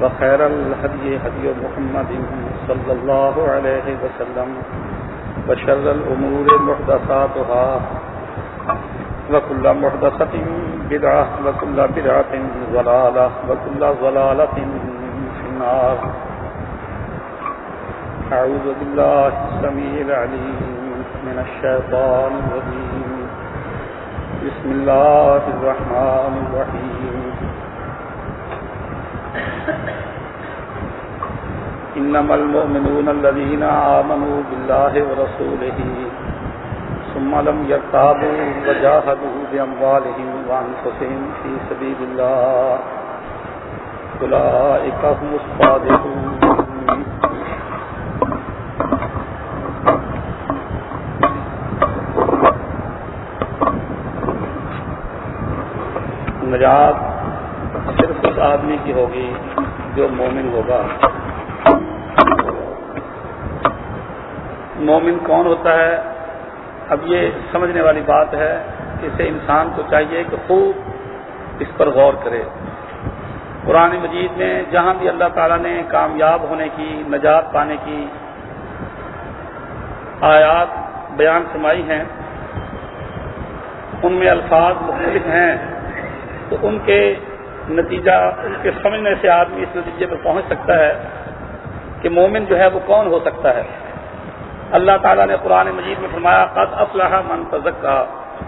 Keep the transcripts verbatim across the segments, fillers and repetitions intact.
وخير الهدي هدي محمد صلى الله عليه وسلم وشر الأمور محدثاتها وكل محدثة بدعة وكل بدعة ضلالة وكل ضلالة في النار. أعوذ بالله السميع العليم من الشيطان الرجيم. بسم الله الرحمن الرحيم. إنما المؤمنون الذين آمنوا بالله ورسوله ثم لم يرتابوا وجاهدوا بأموالهم وأنفسهم في سبيل الله أولئك هم الصادقون. نجات صرف اس آدمی کی ہوگی جو مومن ہوگا. مومن کون ہوتا ہے؟ اب یہ سمجھنے والی بات ہے کہ اسے انسان کو چاہیے کہ خوب اس پر غور کرے. قرآن مجید میں جہاں بھی اللہ تعالیٰ نے کامیاب ہونے کی، نجات پانے کی آیات بیان فرمائی ہیں، ان میں الفاظ مختلف ہیں، تو ان کے نتیجہ ان کے سمجھنے سے آدمی اس نتیجے پر پہنچ سکتا ہے کہ مومن جو ہے وہ کون ہو سکتا ہے. اللہ تعالیٰ نے قرآن مجید میں فرمایا قد افلح من تزکا،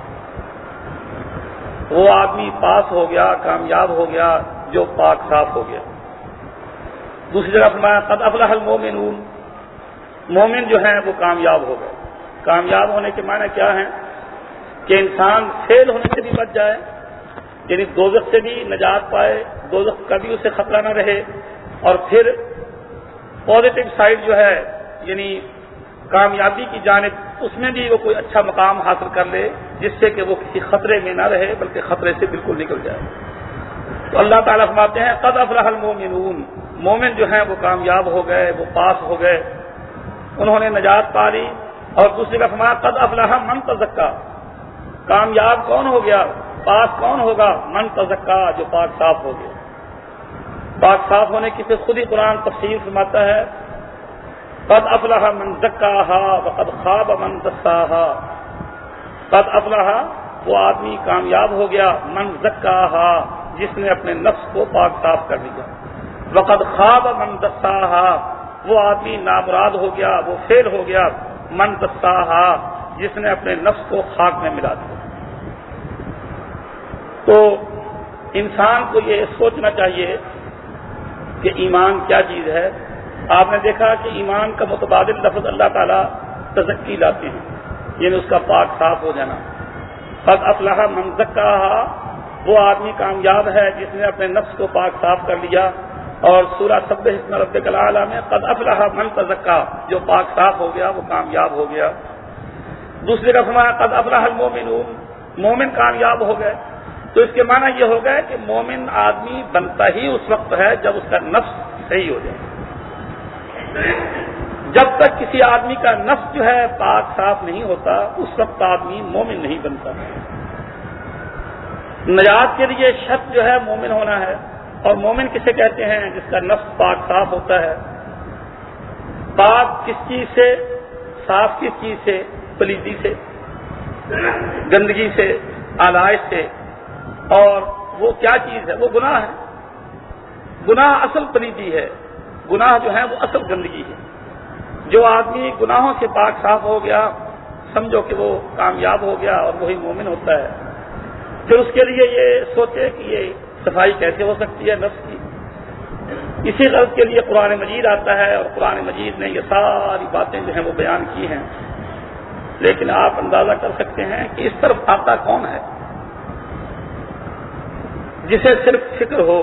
وہ آدمی پاس ہو گیا، کامیاب ہو گیا جو پاک صاف ہو گیا. دوسری جگہ فرمایا قد افلح المومنون، مومن جو ہیں وہ کامیاب ہو گئے. کامیاب ہونے کے معنی کیا ہیں؟ کہ انسان فیل ہونے سے بھی بچ جائے، یعنی دوزخ سے بھی نجات پائے، دوزخ کا بھی اسے خطرہ نہ رہے، اور پھر پازیٹو سائڈ جو ہے یعنی کامیابی کی جانب اس میں بھی وہ کوئی اچھا مقام حاصل کر لے جس سے کہ وہ کسی خطرے میں نہ رہے بلکہ خطرے سے بالکل نکل جائے. تو اللہ تعالیٰ فرماتے ہیں قد افلح المومنون، مومن جو ہیں وہ کامیاب ہو گئے، وہ پاس ہو گئے، انہوں نے نجات پا لی. اور دوسری کا فرمایا قد افلح من تزکا، کامیاب کون ہو گیا، پاک کون ہوگا؟ من تزکا، جو پاک صاف ہو گیا. پاک صاف ہونے کی پھر خود ہی قرآن تفصیل فرماتا ہے قد افلح من زکاہا وقد خاب من دساہا. قد افلح، وہ آدمی کامیاب ہو گیا، من زکاہا، جس نے اپنے نفس کو پاک صاف کر لیا. وقد خاب من دساہا، وہ آدمی نامراد ہو گیا، وہ فیل ہو گیا، من دساہا، جس نے اپنے نفس کو خاک میں ملا دیا. تو انسان کو یہ سوچنا چاہیے کہ ایمان کیا چیز ہے. آپ نے دیکھا کہ ایمان کا متبادل لفظ اللہ تعالیٰ تزکی لاتے ہیں، یعنی اس کا پاک صاف ہو جانا. قد افلح من زکاہا، وہ آدمی کامیاب ہے جس نے اپنے نفس کو پاک صاف کر لیا. اور سورہ سبح اسم ربک الاعلی میں قد افلح من تزکا، جو پاک صاف ہو گیا وہ کامیاب ہو گیا. دوسرے کا فرمایا قد افلح المومنون، مومن کامیاب ہو گئے. تو اس کے معنی یہ ہو گیا کہ مومن آدمی بنتا ہی اس وقت ہے جب اس کا نفس صحیح ہو جائے. جب تک کسی آدمی کا نفس جو ہے پاک صاف نہیں ہوتا اس وقت آدمی مومن نہیں بنتا. نجات کے لیے شرط جو ہے مومن ہونا ہے. اور مومن کسے کہتے ہیں؟ جس کا نفس پاک صاف ہوتا ہے. پاک کس چیز سے؟ صاف کس چیز سے؟ پلیدی سے، گندگی سے، آلائش سے. اور وہ کیا چیز ہے؟ وہ گناہ ہے. گناہ اصل پلیدی ہے، گناہ جو ہے وہ اصل گندگی ہے. جو آدمی گناہوں سے پاک صاف ہو گیا سمجھو کہ وہ کامیاب ہو گیا اور وہی مومن ہوتا ہے. پھر اس کے لیے یہ سوچے کہ یہ صفائی کیسے ہو سکتی ہے نفس کی. اسی غرض کے لیے قرآن مجید آتا ہے اور قرآن مجید نے یہ ساری باتیں جو ہیں وہ بیان کی ہیں. لیکن آپ اندازہ کر سکتے ہیں کہ اس طرف آتا کون ہے جسے صرف فکر ہو،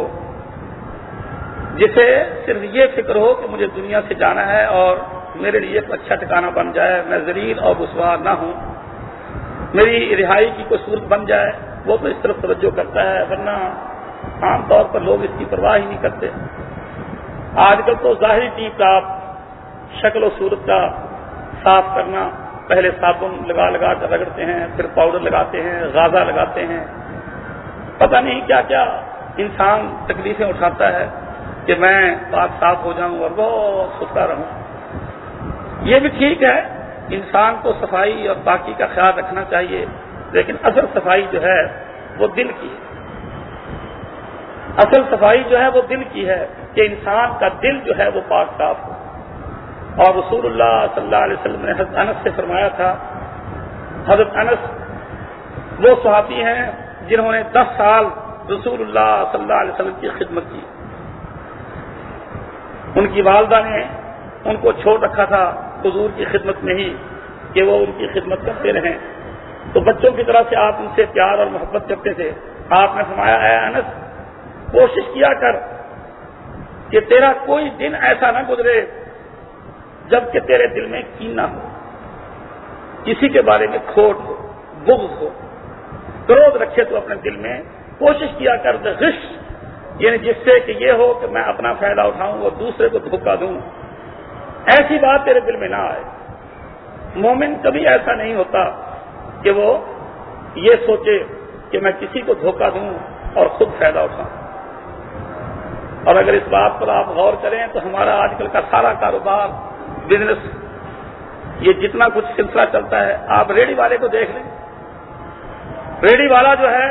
جسے صرف یہ فکر ہو کہ مجھے دنیا سے جانا ہے اور میرے لیے ایک اچھا ٹھکانہ بن جائے، میں ذلیل اور رسوا نہ ہوں، میری رہائی کی کوئی صورت بن جائے، وہ تو اس طرف توجہ کرتا ہے. ورنہ عام طور پر لوگ اس کی پرواہ ہی نہیں کرتے. آج کل تو ظاہری ٹیپ ٹاپ شکل و صورت کا صاف کرنا، پہلے صابن لگا لگا کر رگڑتے ہیں، پھر پاؤڈر لگاتے ہیں، غازہ لگاتے ہیں، پتہ نہیں کیا کیا انسان تکلیفیں اٹھاتا ہے. کہ میں پاک صاف ہو جاؤں اور بہت ستھرا رہوں۔ یہ بھی ٹھیک ہے، انسان کو صفائی اور پاکی کا خیال رکھنا چاہیے، لیکن اصل صفائی جو ہے وہ دل کی ہے۔ اصل صفائی جو ہے وہ دل کی ہے کہ انسان کا دل جو ہے وہ پاک صاف ہو۔ اور رسول اللہ صلی اللہ علیہ وسلم نے حضرت انس سے فرمایا تھا، حضرت انس وہ صحابی ہیں جنہوں نے دس سال رسول اللہ صلی اللہ علیہ وسلم کی خدمت کی۔ ان کی والدہ نے ان کو چھوڑ رکھا تھا حضور کی خدمت میں ہی کہ وہ ان کی خدمت کرتے رہیں، تو بچوں کی طرح سے آپ ان سے پیار اور محبت کرتے تھے۔ آپ نے فرمایا، اے انس، کوشش کیا کر کہ تیرا کوئی دن ایسا نہ گزرے جب کہ تیرے دل میں کینہ ہو، کسی کے بارے میں کھوٹ ہو، بغض ہو، کرودھ رکھے تو اپنے دل میں۔ کوشش کیا کر غش، یعنی جس سے کہ یہ ہو کہ میں اپنا فائدہ اٹھاؤں اور دوسرے کو دھوکہ دوں، ایسی بات تیرے دل میں نہ آئے۔ مومن کبھی ایسا نہیں ہوتا کہ وہ یہ سوچے کہ میں کسی کو دھوکہ دوں اور خود فائدہ اٹھاؤں۔ اور اگر اس بات پر آپ غور کریں تو ہمارا آج کل کا سارا کاروبار، بزنس، یہ جتنا کچھ سلسلہ چلتا ہے، آپ ریڑھی والے کو دیکھ لیں۔ ریڑھی والا جو ہے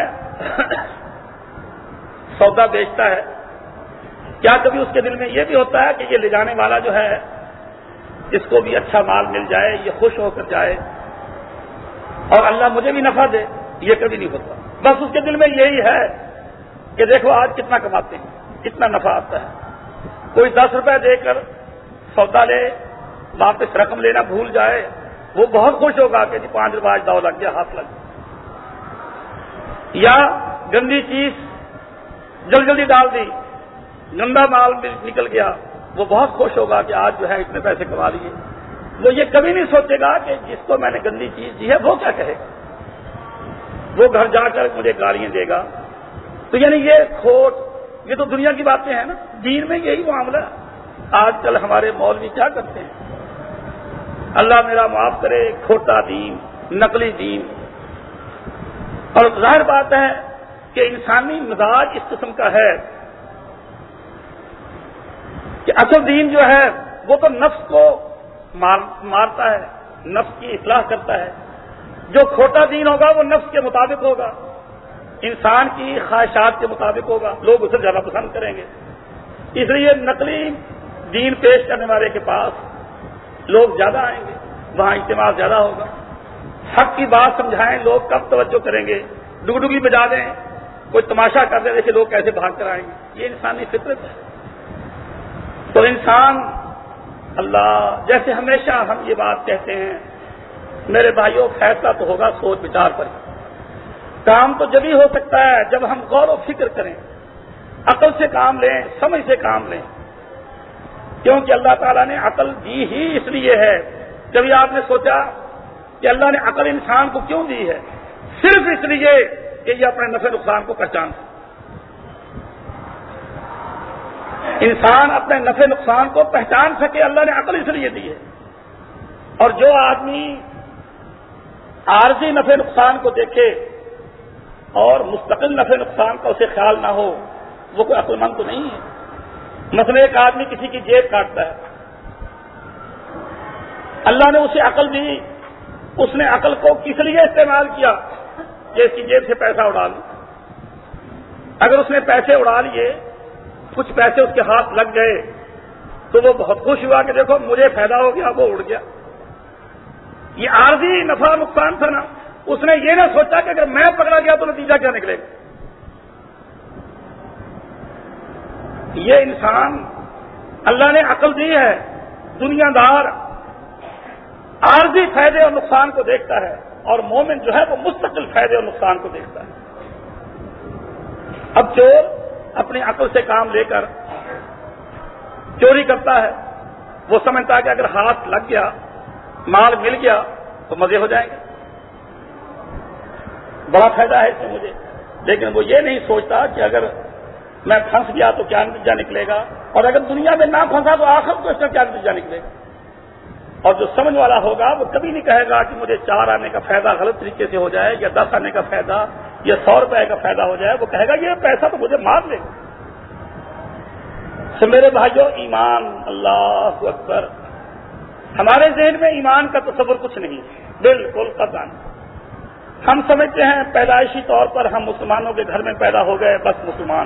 سودا بیچتا ہے، کیا کبھی اس کے دل میں یہ بھی ہوتا ہے کہ یہ لے جانے والا جو ہے اس کو بھی اچھا مال مل جائے، یہ خوش ہو کر جائے اور اللہ مجھے بھی نفع دے؟ یہ کبھی نہیں ہوتا۔ بس اس کے دل میں یہی ہے کہ دیکھو آج کتنا کماتے ہیں، کتنا نفع آتا ہے۔ کوئی دس روپے دے کر سودا لے، واپس رقم لینا بھول جائے، وہ بہت خوش ہوگا کہ جی پانچ روپے آج داؤ لگ گیا، ہاتھ لگ گیا۔ یا گندی چیز جلدی جلدی ڈال دی، گندا مال نکل گیا، وہ بہت خوش ہوگا کہ آج جو ہے اتنے پیسے کما لیے۔ وہ یہ کبھی نہیں سوچے گا کہ جس کو میں نے گندی چیز دی ہے وہ کیا کہے گا، وہ گھر جا کر مجھے گالیاں دے گا۔ تو یعنی یہ کھوٹ، یہ تو دنیا کی باتیں ہیں نا، دین میں یہی معاملہ ہے۔ آج کل ہمارے مولوی کیا کرتے ہیں، اللہ میرا معاف کرے، کھوٹا دین، نقلی دین۔ اور ظاہر بات ہے کہ انسانی مزاج اس قسم کا ہے کہ اصل دین جو ہے وہ تو نفس کو مار مارتا ہے، نفس کی اصلاح کرتا ہے۔ جو کھوٹا دین ہوگا وہ نفس کے مطابق ہوگا، انسان کی خواہشات کے مطابق ہوگا، لوگ اسے زیادہ پسند کریں گے۔ اس لیے نقلی دین پیش کرنے والے کے پاس لوگ زیادہ آئیں گے، وہاں اجتماع زیادہ ہوگا۔ حق کی بات سمجھائیں، لوگ کب توجہ کریں گے؟ ڈگڈگی بجا دیں، کوئی تماشا کر دیں، دیکھیں لوگ کیسے بھاگ کر آئیں گے۔ یہ انسانی فطرت ہے۔ تو انسان، اللہ جیسے ہمیشہ ہم یہ بات کہتے ہیں، میرے بھائیوں، فیصلہ تو ہوگا سوچ بچار پر ہی۔ کام تو جبھی ہو سکتا ہے جب ہم غور و فکر کریں، عقل سے کام لیں، سمجھ سے کام لیں، کیونکہ اللہ تعالیٰ نے عقل دی ہی اس لیے ہے۔ کبھی آپ نے سوچا کہ اللہ نے عقل انسان کو کیوں دی ہے؟ صرف اس لیے کہ یہ اپنے نفع نقصان کو پہچان سکے۔ انسان اپنے نفع نقصان کو پہچان سکے، اللہ نے عقل اس لیے دی ہے۔ اور جو آدمی عارضی نفع نقصان کو دیکھے اور مستقل نفع نقصان کا اسے خیال نہ ہو، وہ کوئی عقل مند تو نہیں ہے۔ مثلا ایک آدمی کسی کی جیب کاٹتا ہے، اللہ نے اسے عقل دی، اس نے عقل کو کس لیے استعمال کیا کہ اس کی جیب سے پیسہ اڑا لوں۔ اگر اس نے پیسے اڑا لیے، کچھ پیسے اس کے ہاتھ لگ گئے، تو وہ بہت خوش ہوا کہ دیکھو مجھے فائدہ ہو گیا، وہ اڑ گیا۔ یہ عارضی نفع نقصان تھا نا، اس نے یہ نہ سوچا کہ اگر میں پکڑا گیا تو نتیجہ کیا نکلے گا۔ یہ انسان، اللہ نے عقل دی ہے، دنیا دار عارضی فائدے اور نقصان کو دیکھتا ہے، اور مومن جو ہے وہ مستقل فائدے اور نقصان کو دیکھتا ہے۔ اب چور اپنی عقل سے کام لے کر چوری کرتا ہے، وہ سمجھتا ہے کہ اگر ہاتھ لگ گیا، مال مل گیا تو مزے ہو جائیں گے، بڑا فائدہ ہے اس میں مجھے۔ لیکن وہ یہ نہیں سوچتا کہ اگر میں پھنس گیا تو کیا نتیجہ نکلے گا، اور اگر دنیا میں نہ پھنسا تو آخر کو اس کا کیا نتیجہ نکلے گا۔ اور جو سمجھ والا ہوگا وہ کبھی نہیں کہے گا کہ مجھے چار آنے کا فائدہ غلط طریقے سے ہو جائے، یا دس آنے کا فائدہ، یا سو روپے کا فائدہ ہو جائے۔ وہ کہے گا یہ پیسہ تو مجھے مار لے گا۔ تو میرے بھائیوں ایمان، اللہ اکبر، ہمارے ذہن میں ایمان کا تصور کچھ نہیں، بالکل قطعاً ہم سمجھتے ہیں پیدائشی طور پر ہم مسلمانوں کے گھر میں پیدا ہو گئے، بس مسلمان۔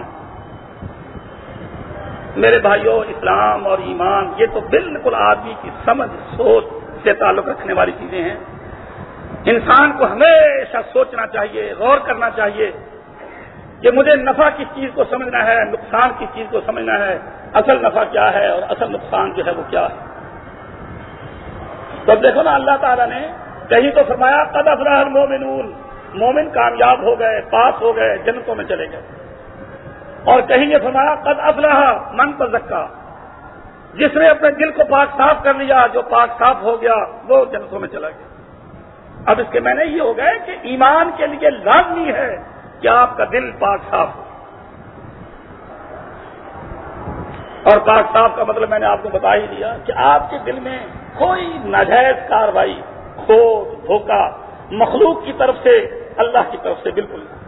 میرے بھائیوں اسلام اور ایمان یہ تو بالکل آدمی کی سمجھ سوچ سے تعلق رکھنے والی چیزیں ہیں۔ انسان کو ہمیشہ سوچنا چاہیے، غور کرنا چاہیے کہ مجھے نفع کس چیز کو سمجھنا ہے، نقصان کس چیز کو سمجھنا ہے، اصل نفع کیا ہے اور اصل نقصان جو ہے وہ کیا ہے۔ تو دیکھو نا اللہ تعالیٰ نے کہیں تو فرمایا قد افلح المؤمنون، مومن کامیاب ہو گئے، پاس ہو گئے، جنتوں میں چلے گئے، اور کہیں یہ فرمایا قد افلح من تزکا، جس نے اپنے دل کو پاک صاف کر لیا، جو پاک صاف ہو گیا وہ جنتوں میں چلا گیا۔ اب اس کے معنی یہ ہو گئے کہ ایمان کے لیے لازمی ہے کہ آپ کا دل پاک صاف ہو، اور پاک صاف کا مطلب میں نے آپ کو بتا ہی دیا کہ آپ کے دل میں کوئی ناجائز کارروائی، کھوٹ، دھوکہ مخلوق کی طرف سے، اللہ کی طرف سے بالکل نہیں۔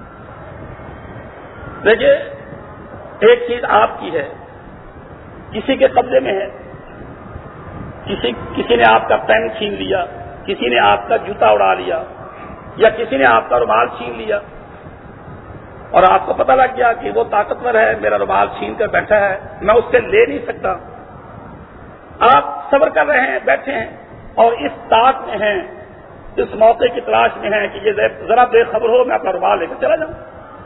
دیکھیے ایک چیز آپ کی ہے، کسی کے قبضے میں ہے، کسی کسی نے آپ کا پین چھین لیا، کسی نے آپ کا جوتا اڑا لیا، یا کسی نے آپ کا رومال چھین لیا، اور آپ کو پتہ لگ گیا کہ وہ طاقتور ہے، میرا رومال چھین کر بیٹھا ہے، میں اس سے لے نہیں سکتا۔ آپ صبر کر رہے ہیں، بیٹھے ہیں، اور اس طاقت میں ہیں، اس موقع کی تلاش میں ہیں کہ یہ ذرا بے خبر ہو میں اپنا رومال لے کر چلا جاؤں۔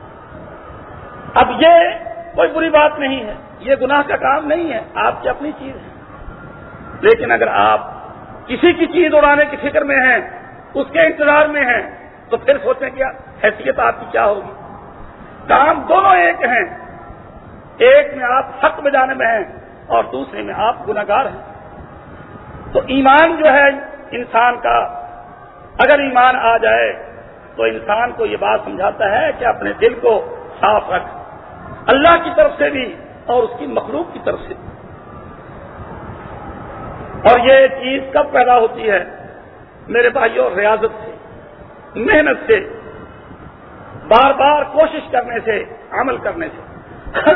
اب یہ کوئی بری بات نہیں ہے، یہ گناہ کا کام نہیں ہے، آپ کی اپنی چیز ہے، لیکن اگر آپ کسی کی چیز اڑانے کی فکر میں ہیں، اس کے انتظار میں ہیں، تو پھر سوچیں کیا حیثیت آپ کی کیا ہوگی۔ کام دونوں ایک ہیں، ایک میں آپ حق میں جانے میں ہیں اور دوسرے میں آپ گناہگار ہیں۔ تو ایمان جو ہے انسان کا، اگر ایمان آ جائے تو انسان کو یہ بات سمجھاتا ہے کہ اپنے دل کو صاف رکھ، اللہ کی طرف سے بھی اور اس کی مخلوق کی طرف سے۔ اور یہ چیز کب پیدا ہوتی ہے میرے بھائیوں؟ ریاضت سے، محنت سے، بار بار کوشش کرنے سے، عمل کرنے سے۔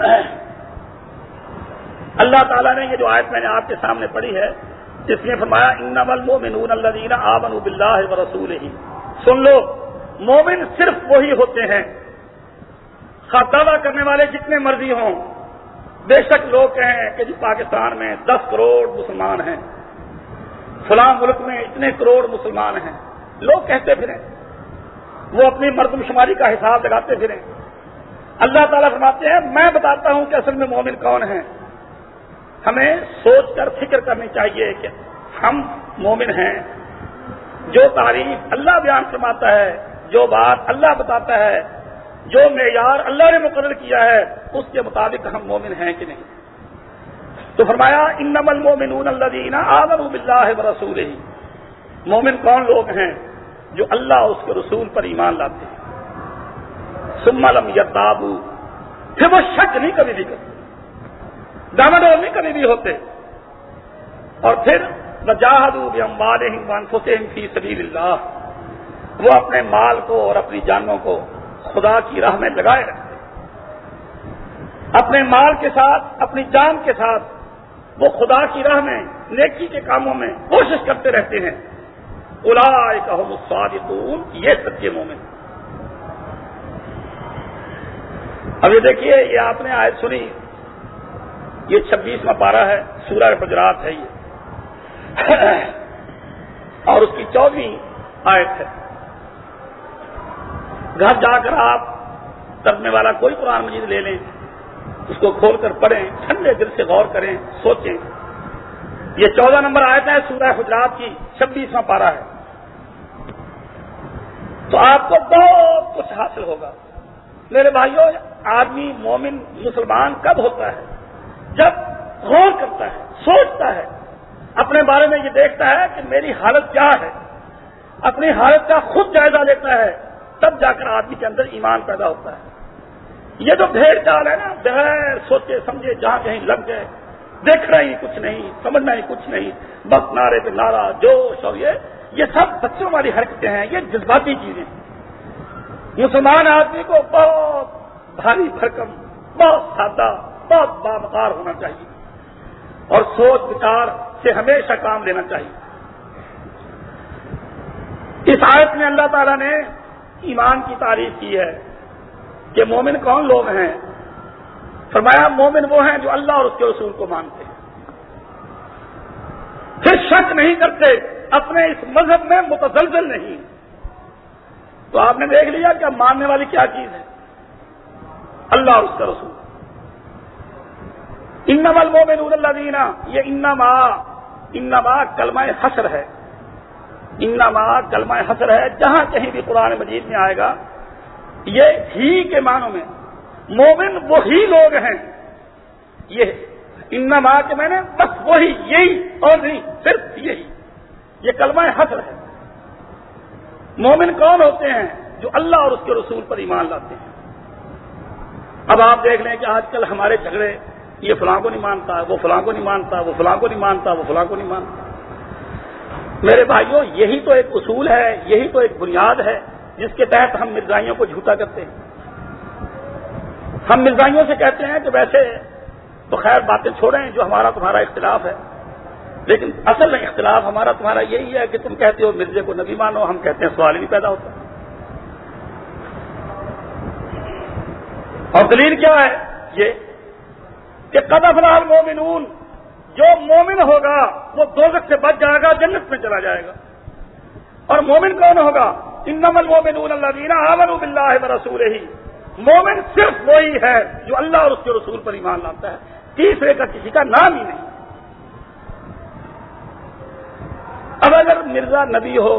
اللہ تعالیٰ نے یہ جو آیت میں نے آپ کے سامنے پڑھی ہے، اس نے فرمایا انما المؤمنون الذین آمنوا باللہ ورسولہ، سن لو مومن صرف وہی ہوتے ہیں، خواہ دعویٰ کرنے والے جتنے مرضی ہوں، بے شک لوگ کہیں کہ جی پاکستان میں دس کروڑ مسلمان ہیں، فلاں ملک میں اتنے کروڑ مسلمان ہیں، لوگ کہتے پھریں، وہ اپنی مردم شماری کا حساب لگاتے پھریں۔ اللہ تعالیٰ فرماتے ہیں میں بتاتا ہوں کہ اصل میں مومن کون ہیں۔ ہمیں سوچ کر فکر کرنی چاہیے کہ ہم مومن ہیں، جو تعریف اللہ بیان فرماتا ہے، جو بات اللہ بتاتا ہے، جو معیار اللہ نے مقرر کیا ہے، اس کے مطابق ہم مومن ہیں کہ نہیں۔ تو فرمایا انما المؤمنون الذین آمنوا باللہ ورسولہ، مومن کون لوگ ہیں؟ جو اللہ اور اس کے رسول پر ایمان لاتے ہیں، ثم لم یرتابوا، پھر وہ شک نہیں کبھی بھی کرتے، دامدور نہیں کبھی بھی ہوتے، اور پھر وجاہدوا باموالہم وانفسہم فی سبیل اللہ، وہ اپنے مال کو اور اپنی جانوں کو خدا کی راہ میں لگائے رکھتے، اپنے مال کے ساتھ، اپنی جان کے ساتھ وہ خدا کی راہ میں نیکی کے کاموں میں کوشش کرتے رہتے ہیں۔ اولئک ھم الصادقون، یہ سچے مومن۔ اب یہ دیکھیے، یہ آپ نے آیت سنی، یہ چھبیسواں پارہ ہے، سورہ حجرات ہے یہ، اور اس کی چودہویں آیت ہے۔ گھر جا کر آپ ترجمے والا کوئی قرآن مجید لے لیں، اس کو کھول کر پڑھیں، ٹھنڈے دل سے غور کریں، سوچیں۔ یہ چودہ نمبر آیت ہے سورہ حجرات کی، چھبیسواں پارہ ہے، تو آپ کو بہت کچھ حاصل ہوگا۔ میرے بھائیوں، آدمی مومن مسلمان کب ہوتا ہے؟ جب غور کرتا ہے، سوچتا ہے، اپنے بارے میں یہ دیکھتا ہے کہ میری حالت کیا ہے، اپنی حالت کا خود جائزہ لیتا ہے، تب جا کر آدمی کے اندر ایمان پیدا ہوتا ہے۔ یہ جو بھیڑ چال ہے نا، بغیر سوچے سمجھے جہاں کہیں لگ گئے، دیکھنا ہی کچھ نہیں، سمجھنا ہی کچھ نہیں، بس نعرے پہ نعرہ، جوش، اور یہ یہ سب بچوں والی حرکتیں ہیں، یہ جذباتی چیزیں۔ مسلمان آدمی کو بہت بھاری بھرکم، بہت سادہ، بہت باوقار ہونا چاہیے اور سوچ بچار سے ہمیشہ کام لینا چاہیے. اس آیت میں اللہ تعالیٰ نے ایمان کی تعریف کی ہے کہ مومن کون لوگ ہیں. فرمایا مومن وہ ہیں جو اللہ اور اس کے رسول کو مانتے ہیں, پھر شک نہیں کرتے, اپنے اس مذہب میں متزلزل نہیں. تو آپ نے دیکھ لیا کہ ماننے والی کیا چیز ہے, اللہ اور اس کا رسول. انما المؤمنون الذین, یہ انما انما کلمہ حصر ہے. انما کلمہ حصر ہے, جہاں کہیں بھی قرآن مجید میں آئے گا یہ ہی کے معنوں میں مومن وہی لوگ ہیں. یہ انما کے میں نے بس وہی, یہی اور نہیں, صرف یہی. یہ کلمہ حصر ہے. مومن کون ہوتے ہیں؟ جو اللہ اور اس کے رسول پر ایمان لاتے ہیں. اب آپ دیکھ لیں کہ آج کل ہمارے جھگڑے, یہ فلاں کو نہیں مانتا, وہ فلاں کو نہیں مانتا, وہ فلاں کو نہیں مانتا, وہ فلاں کو نہیں مانتا. میرے بھائیوں, یہی تو ایک اصول ہے, یہی تو ایک بنیاد ہے جس کے تحت ہم مرزائیوں کو جھوٹا کرتے ہیں. ہم مرزائیوں سے کہتے ہیں کہ ویسے تو خیر باتیں چھوڑیں جو ہمارا تمہارا اختلاف ہے, لیکن اصل اختلاف ہمارا تمہارا یہی ہے کہ تم کہتے ہو مرزے کو نبی مانو, ہم کہتے ہیں سوال ہی نہیں پیدا ہوتا. اور دلیل کیا ہے؟ یہ کہ قد افلح المؤمنون, جو مومن ہوگا وہ دوزخ سے بچ جائے گا, جنت میں چلا جائے گا. اور مومن کون ہوگا؟ انما المؤمنون الذین آمنوا باللہ ورسولہ, مومن صرف وہی ہے جو اللہ اور اس کے رسول پر ایمان لاتا ہے, تیسرے کا کسی کا نام ہی نہیں. اب اگر مرزا نبی ہو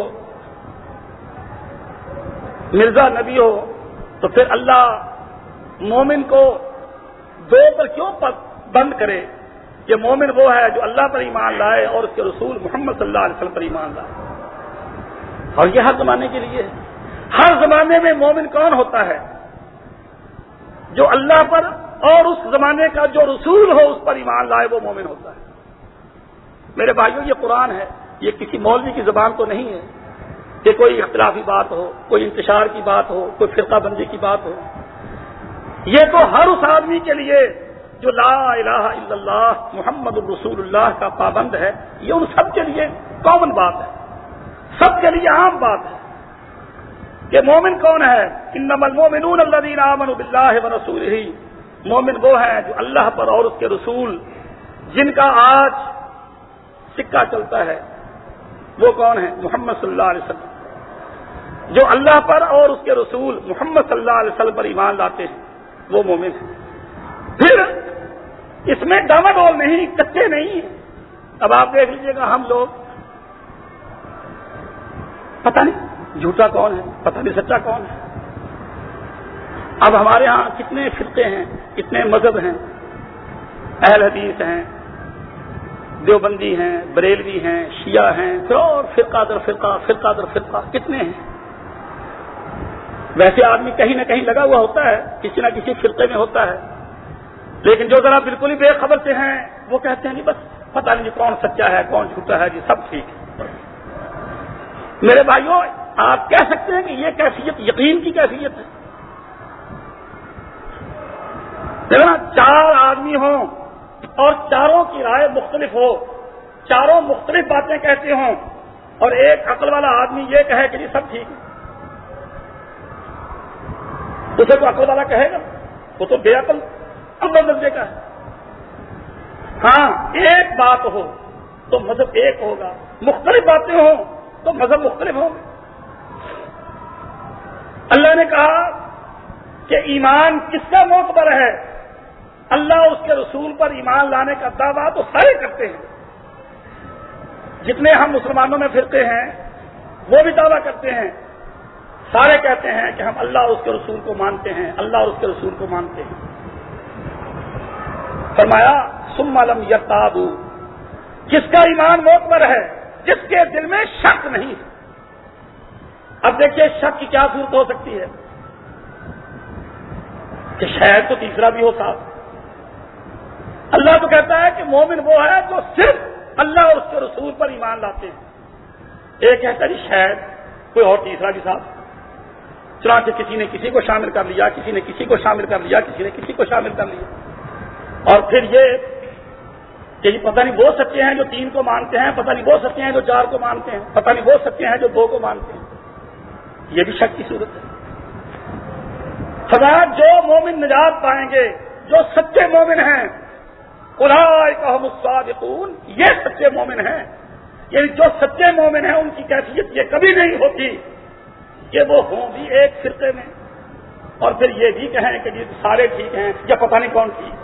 مرزا نبی ہو تو پھر اللہ مومن کو دو پر کیوں بند کرے کہ مومن وہ ہے جو اللہ پر ایمان لائے اور اس کے رسول محمد صلی اللہ علیہ وسلم پر ایمان لائے. اور یہ ہر زمانے کے لیے, ہر زمانے میں مومن کون ہوتا ہے؟ جو اللہ پر اور اس زمانے کا جو رسول ہو اس پر ایمان لائے, وہ مومن ہوتا ہے. میرے بھائیوں, یہ قرآن ہے, یہ کسی مولوی کی زبان تو نہیں ہے کہ کوئی اختلافی بات ہو, کوئی انتشار کی بات ہو, کوئی فرقہ بندی کی بات ہو. یہ تو ہر اس آدمی کے لیے جو لا الہ الا اللہ محمد الرسول اللہ کا پابند ہے, یہ ان سب کے لیے کامن بات ہے, سب کے لیے عام بات ہے کہ مومن کون ہے. انما المؤمنون الذین آمنوا باللہ ورسولہ, مومن وہ ہیں جو اللہ پر اور اس کے رسول, جن کا آج سکہ چلتا ہے, وہ کون ہے؟ محمد صلی اللہ علیہ وسلم. جو اللہ پر اور اس کے رسول محمد صلی اللہ علیہ وسلم پر ایمان لاتے ہیں وہ مومن ہیں. پھر اس میں ڈاما ڈول نہیں, کچے نہیں ہیں. اب آپ دیکھ لیجئے گا, ہم لوگ پتہ نہیں جھوٹا کون ہے, پتہ نہیں سچا کون ہے. اب ہمارے ہاں کتنے فرقے ہیں, کتنے مذہب ہیں, اہل حدیث ہیں, دیوبندی ہیں, بریلوی ہیں, شیعہ ہیں, پھر اور فرقہ در فرقہ فرقہ در فرقہ کتنے ہیں. ویسے آدمی کہیں نہ کہیں لگا ہوا ہوتا ہے, کسی نہ کسی فرقے میں ہوتا ہے, لیکن جو ذرا بالکل ہی بے خبر سے ہیں وہ کہتے ہیں نہیں بس پتہ نہیں کون سچا ہے کون جھوٹا ہے, جی سب ٹھیک ہے. میرے بھائیوں, آپ کہہ سکتے ہیں کہ یہ کیفیت یقین کی کیفیت ہے. دیکھنا, چار آدمی ہوں اور چاروں کی رائے مختلف ہو, چاروں مختلف باتیں کہتے ہوں, اور ایک عقل والا آدمی یہ کہے کہ جی سب ٹھیک ہے, اسے تو عقل والا کہے گا, وہ تو بے عقل اول درجے کا ہے. ہاں, ایک بات ہو تو مذہب ایک ہوگا, مختلف باتیں ہوں تو مذہب مختلف ہوں گے. اللہ نے کہا کہ ایمان کس کا معتبر ہے؟ اللہ اور اس کے رسول پر ایمان لانے کا دعویٰ تو سارے کرتے ہیں. جتنے ہم مسلمانوں میں فرقے ہیں وہ بھی دعویٰ کرتے ہیں, سارے کہتے ہیں کہ ہم اللہ اور اس کے رسول کو مانتے ہیں, اللہ اور اس کے رسول کو مانتے ہیں. فرمایا ثم لم یرتابوا, کس کا ایمان معتبر ہے؟ جس کے دل میں شک نہیں ہے. اب دیکھیے شک کی کیا صورت ہو سکتی ہے کہ شاید تو تیسرا بھی ہو صاحب. اللہ تو کہتا ہے کہ مومن وہ ہے جو صرف اللہ اور اس کے رسول پر ایمان لاتے ہیں. ایک کہتا ہے شاید کوئی اور تیسرا بھی صاحب, چنانچہ کسی نے کسی کو شامل کر لیا, کسی نے کسی کو شامل کر لیا, کسی نے کسی کو شامل کر لیا. اور پھر یہ کہ یہ پتہ نہیں وہ سچے ہیں جو تین کو مانتے ہیں، پتہ نہیں وہ سچے ہیں جو چار کو مانتے ہیں، پتہ نہیں وہ سچے ہیں جو دو کو مانتے ہیں، یہ بھی شک کی صورت ہے۔ خدا جو مومن نجات پائیں گے، جو سچے مومن ہیں، اولئک هم الصادقون، یہ سچے مومن ہیں، یعنی جو سچے مومن ہیں ان کی کیفیت یہ کبھی نہیں ہوتی کہ وہ ہوں بھی ایک فرقے میں اور پھر یہ بھی کہیں کہ یہ سارے ٹھیک ہیں یا پتہ نہیں کون ٹھیک۔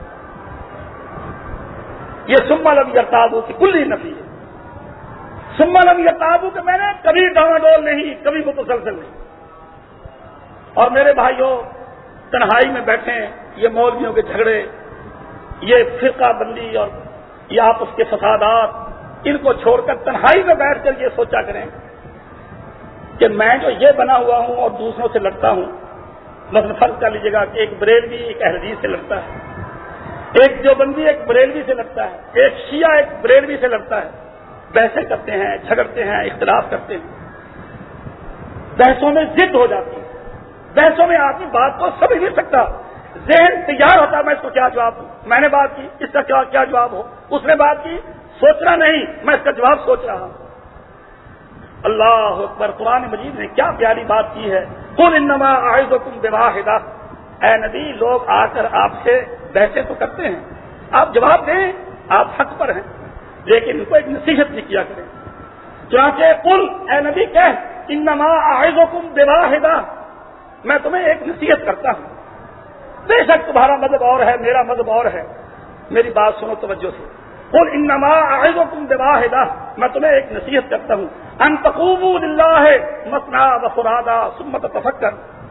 یہ ثم لم یرتابوا کی کلی نفی ہے، ثم لم یرتابوا کہ میں نے کبھی ڈاواں ڈول نہیں، کبھی متسلسل نہیں۔ اور میرے بھائیوں، تنہائی میں بیٹھے یہ مولویوں کے جھگڑے، یہ فرقہ بندی اور یہ آپس کے فسادات، ان کو چھوڑ کر تنہائی میں بیٹھ کر یہ سوچا کریں کہ میں جو یہ بنا ہوا ہوں اور دوسروں سے لڑتا ہوں، مثلا فرض کر لیجیے گا کہ ایک بریلوی ایک اہل حدیث سے لڑتا ہے، ایک دیوبندی ایک بریلوی سے لڑتا ہے، ایک شیعہ ایک بریلوی سے لڑتا ہے، بحثیں کرتے ہیں، جھگڑتے ہیں، اختلاف کرتے ہیں، بحثوں میں ضد ہو جاتی ہے، بحثوں میں آدمی بات کو سمجھ نہیں سکتا، ذہن تیار ہوتا میں اس کو کیا جواب دوں، میں نے بات کی اس کا کیا کیا جواب ہو، اس نے بات کی سوچنا نہیں، میں اس کا جواب سوچ رہا ہوں۔ اللہ اکبر، قرآن مجید نے کیا پیاری بات کی ہے، قل انما اعظکم بواحدہ، اے نبی لوگ آ کر آپ سے بحثیں تو کرتے ہیں، آپ جواب دیں، آپ حق پر ہیں، لیکن ان کو ایک نصیحت بھی کیا کریں۔ چنانچہ قل، اے نبی کہہ، انما اعظکم بواحدہ، میں تمہیں ایک نصیحت کرتا ہوں، بے شک تمہارا مذہب اور ہے، میرا مذہب اور ہے، میری بات سنو توجہ سے۔ قل انما اعظکم بواحدہ، میں تمہیں ایک نصیحت کرتا ہوں، ان تقوموا للہ مثنی وفرادا ثم تتفکر،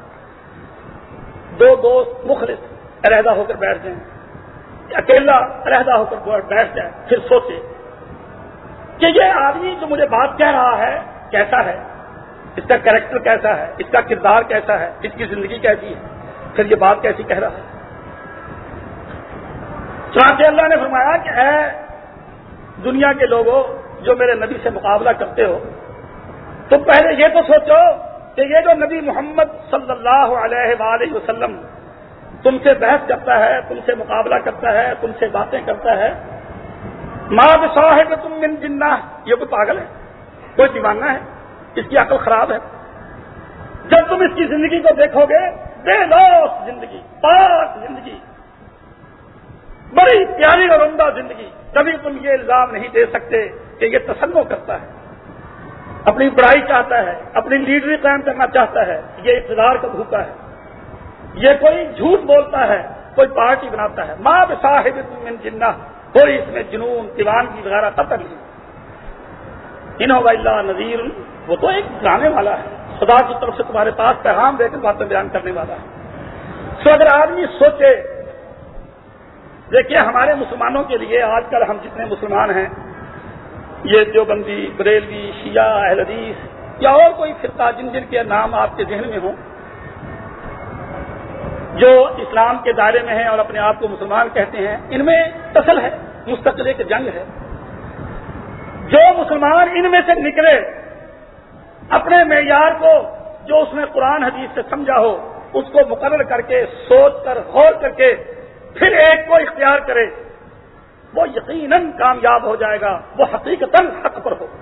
دو دوست مخلص علیحدہ ہو کر بیٹھ جائیں، اکیلا علیحدہ ہو کر بیٹھ جائے، پھر سوچے کہ یہ آدمی جو مجھے بات کہہ رہا ہے کیسا ہے، اس کا کریکٹر کیسا ہے، اس کا کردار کیسا ہے، اس کی زندگی کیسی ہے، پھر یہ بات کیسی کہہ رہا ہے۔ چنانچہ اللہ نے فرمایا کہ اے دنیا کے لوگوں جو میرے نبی سے مقابلہ کرتے ہو، تم پہلے یہ تو سوچو کہ یہ جو نبی محمد صلی اللہ علیہ وآلہ وسلم تم سے بحث کرتا ہے، تم سے مقابلہ کرتا ہے، تم سے باتیں کرتا ہے، ما بصاحبکم من جنہ، یہ کوئی پاگل ہے، کوئی دیوانہ ہے، اس کی عقل خراب ہے۔ جب تم اس کی زندگی کو دیکھو گے، بے لوث زندگی، پاک زندگی، بڑی پیاری اور عمدہ زندگی، کبھی تم یہ الزام نہیں دے سکتے کہ یہ تسنع کرتا ہے، اپنی بڑائی چاہتا ہے، اپنی لیڈری قائم کرنا چاہتا ہے، یہ اقتدار کا بھوکا ہے، یہ کوئی جھوٹ بولتا ہے، کوئی پارٹی بناتا ہے۔ ما بصاحبکم من جنہ، کوئی اس میں جنون دیوانگی وغیرہ قطع نہیں۔ ان هو الا نذیر، وہ تو ایک ڈرانے والا ہے، خدا کی طرف سے تمہارے پاس پیغام دے کر باتیں بیان کرنے والا ہے۔ سو اگر آدمی سوچے، دیکھیے ہمارے مسلمانوں کے لیے آج کل ہم جتنے مسلمان ہیں، یہ دیوبندی، بریلوی، شیعہ، اہل حدیث یا اور کوئی فرقہ جن جن کے نام آپ کے ذہن میں ہوں، جو اسلام کے دائرے میں ہیں اور اپنے آپ کو مسلمان کہتے ہیں، ان میں تصل ہے، مستقل ایک جنگ ہے۔ جو مسلمان ان میں سے نکلے، اپنے معیار کو جو اس نے قرآن حدیث سے سمجھا ہو اس کو مقرر کر کے، سوچ کر، غور کر کے پھر ایک کو اختیار کرے، وہ یقیناً کامیاب ہو جائے گا، وہ حقیقتاً حق پر ہو۔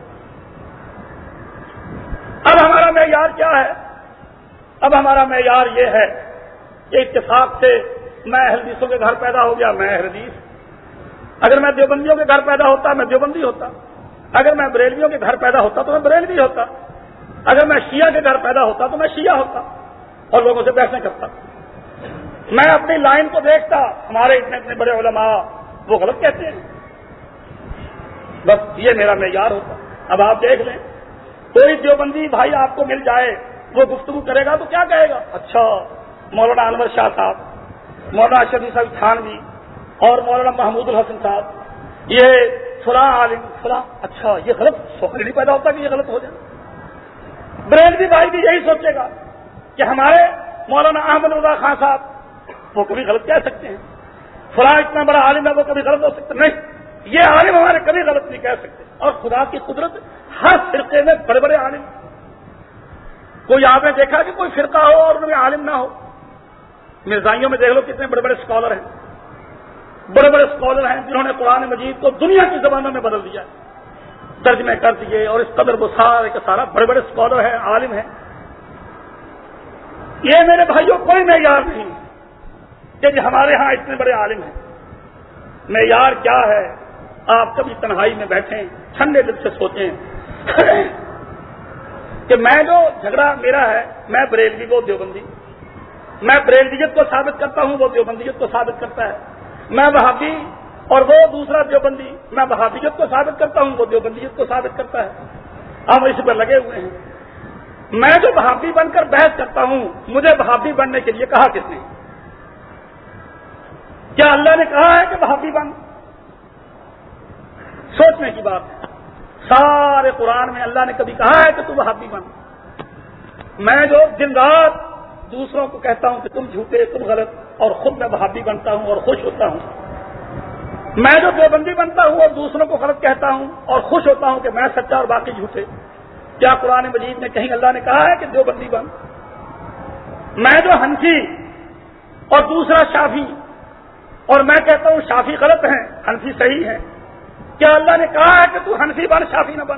اب ہمارا معیار کیا ہے؟ اب ہمارا معیار یہ ہے کہ اتفاق سے میں اہل حدیثوں کے گھر پیدا ہو گیا، میں اہل حدیث، اگر میں دیوبندیوں کے گھر پیدا ہوتا میں دیوبندی ہوتا، اگر میں بریلویوں کے گھر پیدا ہوتا تو میں بریلوی ہوتا، اگر میں شیعہ کے گھر پیدا ہوتا تو میں شیعہ ہوتا اور لوگوں سے بحثیں کرتا۔ میں اپنی لائن کو دیکھتا، ہمارے اتنے اتنے بڑے علماء وہ غلط کہتے ہیں، بس یہ میرا معیار ہوتا۔ اب آپ دیکھ لیں، کوئی دیوبندی بھائی آپ کو مل جائے، وہ گفتگو کرے گا تو کیا کہے گا؟ اچھا مولانا انور شاہ صاحب، مولانا شفیع صاحب تھانوی اور مولانا محمود الحسن صاحب، یہ فلاں عالم فلاں، اچھا یہ غلط، سوکھل نہیں پیدا ہوتا کہ یہ غلط ہو جائے۔ بریلوی بھائی بھی یہی سوچے گا کہ ہمارے مولانا احمد رضا خان صاحب وہ کبھی غلط کہہ سکتے ہیں، فلاں اتنا بڑا عالم ہے وہ کبھی غلط ہو سکتا نہیں، یہ عالم ہمارے کبھی غلط نہیں کہہ سکتے۔ اور خدا کی قدرت، ہر فرقے میں بڑے بڑے عالم، کوئی آپ نے دیکھا کہ کوئی فرقہ ہو اور ان میں عالم نہ ہو؟ مرزائیوں میں دیکھ لو کتنے بڑے بڑے اسکالر ہیں، بڑے بڑے اسکالر ہیں جنہوں نے قرآن مجید کو دنیا کی زبانوں میں بدل دیا، ترجمے کر دیے، اور اس قدر وہ سارے کا سارا بڑے بڑے اسکالر ہیں، عالم ہیں۔ یہ میرے بھائیوں کوئی معیار نہیں کہ جی ہمارے ہاں اتنے بڑے عالم ہیں۔ معیار کیا ہے؟ آپ کبھی تنہائی میں بیٹھیں، ٹھنڈے دل سے سوچیں کہ میں جو جھگڑا میرا ہے، میں بریلوی وہ دیوبندی، میں بریلویت کو ثابت کرتا ہوں وہ دیوبندیت کو ثابت کرتا ہے، میں وہابی اور وہ دوسرا دیوبندی، میں وہابیت کو ثابت کرتا ہوں وہ دیوبندیت کو ثابت کرتا ہے۔ ہم اس پر لگے ہوئے ہیں۔ میں جو وہابی بن کر بحث کرتا ہوں، مجھے وہابی بننے کے لیے کہا کس نے؟ کیا اللہ نے کہا ہے کہ وہابی بن؟ سوچنے کی بات ہے۔ سارے قرآن میں اللہ نے کبھی کہا ہے کہ تم وہابی بن؟ میں جو دن رات دوسروں کو کہتا ہوں کہ تم جھوٹے، تم غلط، اور خود میں وہابی بنتا ہوں اور خوش ہوتا ہوں، میں جو دیوبندی بنتا ہوں اور دوسروں کو غلط کہتا ہوں اور خوش ہوتا ہوں کہ میں سچا اور باقی جھوٹے، کیا قرآن مجید میں کہیں اللہ نے کہا ہے کہ دیوبندی بن؟ میں جو حنفی اور دوسرا شافی، اور میں کہتا ہوں شافی غلط ہیں، حنفی صحیح ہیں، کیا اللہ نے کہا ہے کہ تو حنفی بن، شافی نہ بن؟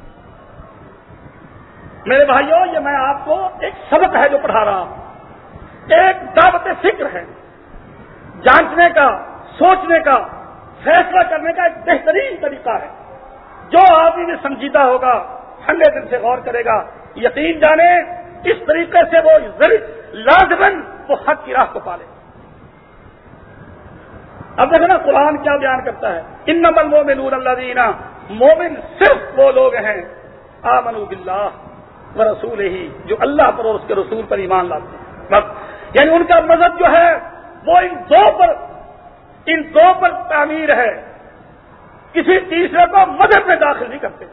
میرے بھائیوں، یہ میں آپ کو ایک سبق ہے جو پڑھا رہا ہوں، ایک دعوت فکر ہے، جانچنے کا، سوچنے کا، فیصلہ کرنے کا ایک بہترین طریقہ ہے۔ جو آدمی میں سنجیدہ ہوگا، ٹھنڈے دل سے غور کرے گا، یقین جانے اس طریقے سے وہ لازماً وہ حق کی راہ کو پالے۔ اب دیکھو نا قرآن کیا بیان کرتا ہے، انما المؤمنون الذین، مومن صرف وہ لوگ ہیں آمنوا باللہ ورسولہ، جو اللہ پر اور اس کے رسول پر ایمان لاتے ہیں۔ بس یعنی ان کا مذہب جو ہے وہ ان دو پر ان دو پر تعمیر ہے، کسی تیسرے کو مذہب میں داخل نہیں کرتے۔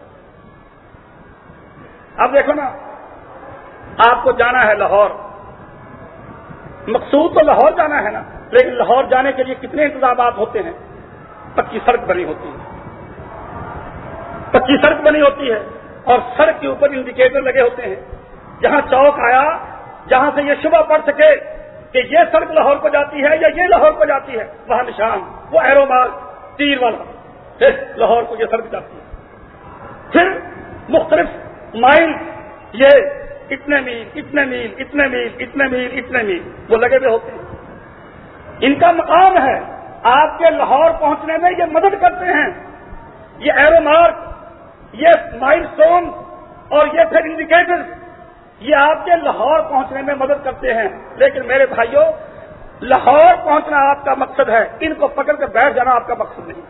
اب دیکھو نا، آپ کو جانا ہے لاہور، مقصود تو لاہور جانا ہے نا، لیکن لاہور جانے کے لیے کتنے انتظامات ہوتے ہیں؟ پکی سڑک بنی ہوتی ہے، پکی سڑک بنی ہوتی ہے، اور سڑک کے اوپر انڈیکیٹر لگے ہوتے ہیں۔ جہاں چوک آیا، جہاں سے یہ شبہ پڑ سکے کہ یہ سڑک لاہور کو جاتی ہے یا یہ لاہور کو جاتی ہے، وہاں نشان، وہ ایرو مارک تیر والا، پھر لاہور کو یہ سڑک جاتی ہے۔ پھر مختلف مائل، یہ اتنے میل، اتنے میل، اتنے میل، اتنے میل، اتنے میل وہ لگے ہوئے ہوتے ہیں۔ ان کا مقام ہے آپ کے لاہور پہنچنے میں، یہ مدد کرتے ہیں۔ یہ ایرو مارک، یہ مائل سٹون اور یہ پھر انڈیکیٹر، یہ آپ کے لاہور پہنچنے میں مدد کرتے ہیں۔ لیکن میرے بھائیوں، لاہور پہنچنا آپ کا مقصد ہے، ان کو پکڑ کر بیٹھ جانا آپ کا مقصد نہیں۔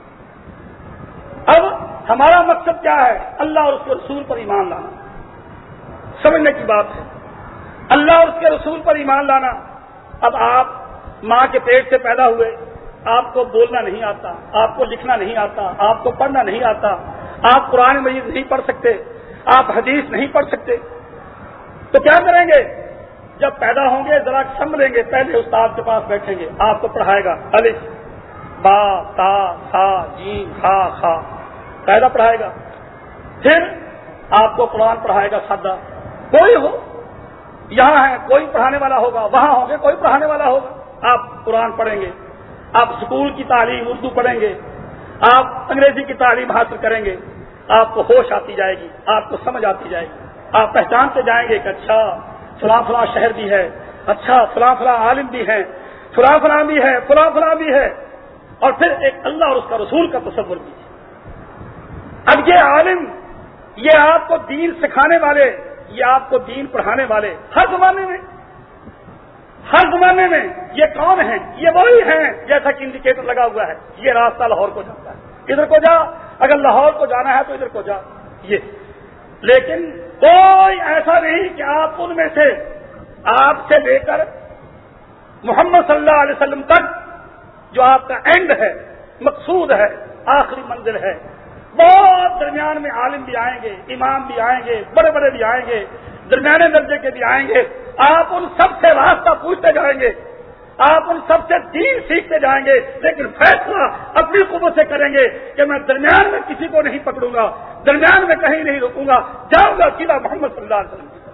اب ہمارا مقصد کیا ہے؟ اللہ اور اس کے رسول پر ایمان لانا۔ سمجھنے کی بات ہے، اللہ اور اس کے رسول پر ایمان لانا۔ اب آپ ماں کے پیٹ سے پیدا ہوئے، آپ کو بولنا نہیں آتا، آپ کو لکھنا نہیں آتا، آپ کو پڑھنا نہیں آتا، آپ قرآن مجید نہیں پڑھ سکتے، آپ حدیث نہیں پڑھ سکتے، تو کیا کریں گے؟ جب پیدا ہوں گے ذرا سمجھیں گے، پہلے استاد کے پاس بیٹھیں گے، آپ کو پڑھائے گا الف با تا سا جیم خا خا، قاعدہ پڑھائے گا، پھر آپ کو قرآن پڑھائے گا سادہ، کوئی ہو، یہاں ہے کوئی پڑھانے والا ہوگا، وہاں ہوں گے کوئی پڑھانے والا ہوگا، آپ قرآن پڑھیں گے، آپ اسکول کی تعلیم اردو پڑھیں گے، آپ انگریزی کی تعلیم حاصل کریں گے، آپ کو ہوش آتی جائے گی، آپ کو سمجھ آتی جائے گی، آپ پہچانتے جائیں گے کہ اچھا فلاں فلاں شہر بھی ہے، اچھا فلاں فلاں عالم بھی ہے، فلاں فلاں بھی ہے، فلاں فلاں بھی ہے، اور پھر ایک اللہ اور اس کا رسول کا تصور بھی ہے۔ اب یہ عالم، یہ آپ کو دین سکھانے والے، یہ آپ کو دین پڑھانے والے ہر زمانے میں ہر زمانے میں یہ کون ہیں؟ یہ وہی ہیں جیسا کہ انڈیکیٹر لگا ہوا ہے، یہ راستہ لاہور کو جاتا ہے، ادھر کو جا، اگر لاہور کو جانا ہے تو ادھر کو جا، یہ۔ لیکن کوئی ایسا نہیں کہ آپ ان میں سے، آپ سے لے کر محمد صلی اللہ علیہ وسلم تک جو آپ کا اینڈ ہے، مقصود ہے، آخری منزل ہے، بہت درمیان میں عالم بھی آئیں گے، امام بھی آئیں گے، بڑے بڑے بھی آئیں گے، درمیانے درجے کے بھی آئیں گے، آپ ان سب سے راستہ پوچھتے جائیں گے، آپ ان سب سے دین سیکھتے جائیں گے، لیکن فیصلہ اپنی قوت سے کریں گے کہ میں درمیان میں کسی کو نہیں پکڑوں گا، درمیان میں کہیں نہیں رکوں گا، جاؤں گا سیدھا محمد صلی اللہ علیہ وسلم کی طرف۔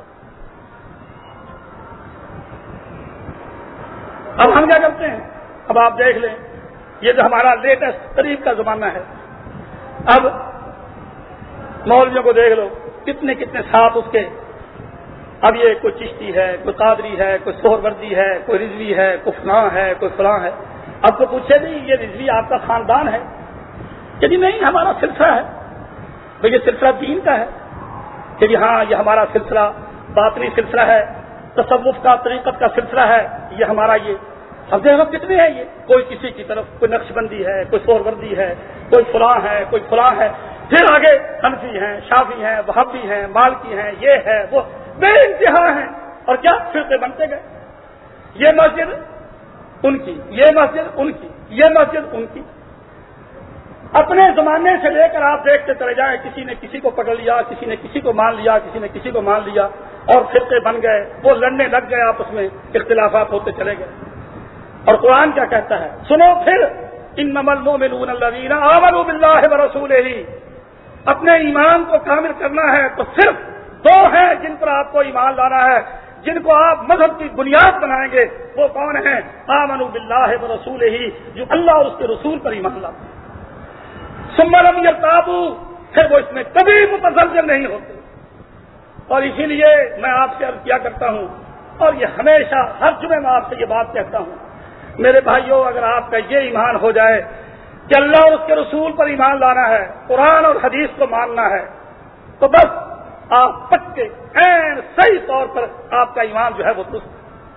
اب ہم کیا کرتے ہیں؟ اب آپ دیکھ لیں، یہ جو ہمارا لیٹسٹ قریب کا زمانہ ہے. اب مولویوں کو دیکھ لو کتنے کتنے ساتھ اس کے. اب یہ کوئی چشتی ہے, کوئی قادری ہے, کوئی سہروردی ہے, کوئی رضوی ہے, کوئی فلاں ہے, کوئی فلاں ہے. اب تو پوچھے نہیں یہ رضوی آپ کا خاندان ہے کہ جی نہیں ہمارا سلسلہ ہے. تو یہ سلسلہ دین کا ہے کہ جی ہاں یہ ہمارا سلسلہ باطنی سلسلہ ہے, تصوف کا طریقت کا سلسلہ ہے, یہ ہمارا یہ. اب دیکھو کتنے ہیں یہ, کوئی کسی کی طرف, کوئی نقش بندی ہے, کوئی سہروردی ہے, کوئی فلاں ہے, کوئی فلاں ہے. پھر آگے حنفی ہیں, شافعی ہیں, وہابی ہیں, مالکی ہیں, یہ ہے وہ بے انتہا ہیں. اور کیا فرقے بنتے گئے. یہ مسجد ان کی, یہ مسجد ان کی, یہ مسجد ان کی. اپنے زمانے سے لے کر آپ دیکھتے چلے جائیں, کسی نے کسی کو پکڑ لیا, کسی نے کسی کو مان لیا, کسی نے کسی کو مان لیا, اور فرقے بن گئے, وہ لڑنے لگ گئے آپس میں, اختلافات ہوتے چلے گئے. اور قرآن کیا کہتا ہے سنو پھر, انما المؤمنون الذین آمنوا باللہ ورسولہ. اپنے ایمان کو کامل کرنا ہے تو صرف دو ہیں جن پر آپ کو ایمان لانا ہے, جن کو آپ مذہب کی بنیاد بنائیں گے. وہ کون ہیں؟ آمنوا باللہ ورسولہ, جو اللہ اور اس کے رسول پر ایمان لاتے ہیں. ثم لم یرتابوا, پھر وہ اس میں کبھی متزلزل نہیں ہوتے. اور اسی لیے میں آپ سے عرض کیا کرتا ہوں, اور یہ ہمیشہ ہر جمعے میں آپ سے یہ بات کہتا ہوں, میرے بھائیوں اگر آپ کا یہ ایمان ہو جائے کہ اللہ اور اس کے رسول پر ایمان لانا ہے, قرآن اور حدیث کو ماننا ہے, تو بس آپ پکے عین صحیح طور پر آپ کا ایمان جو ہے وہ درست.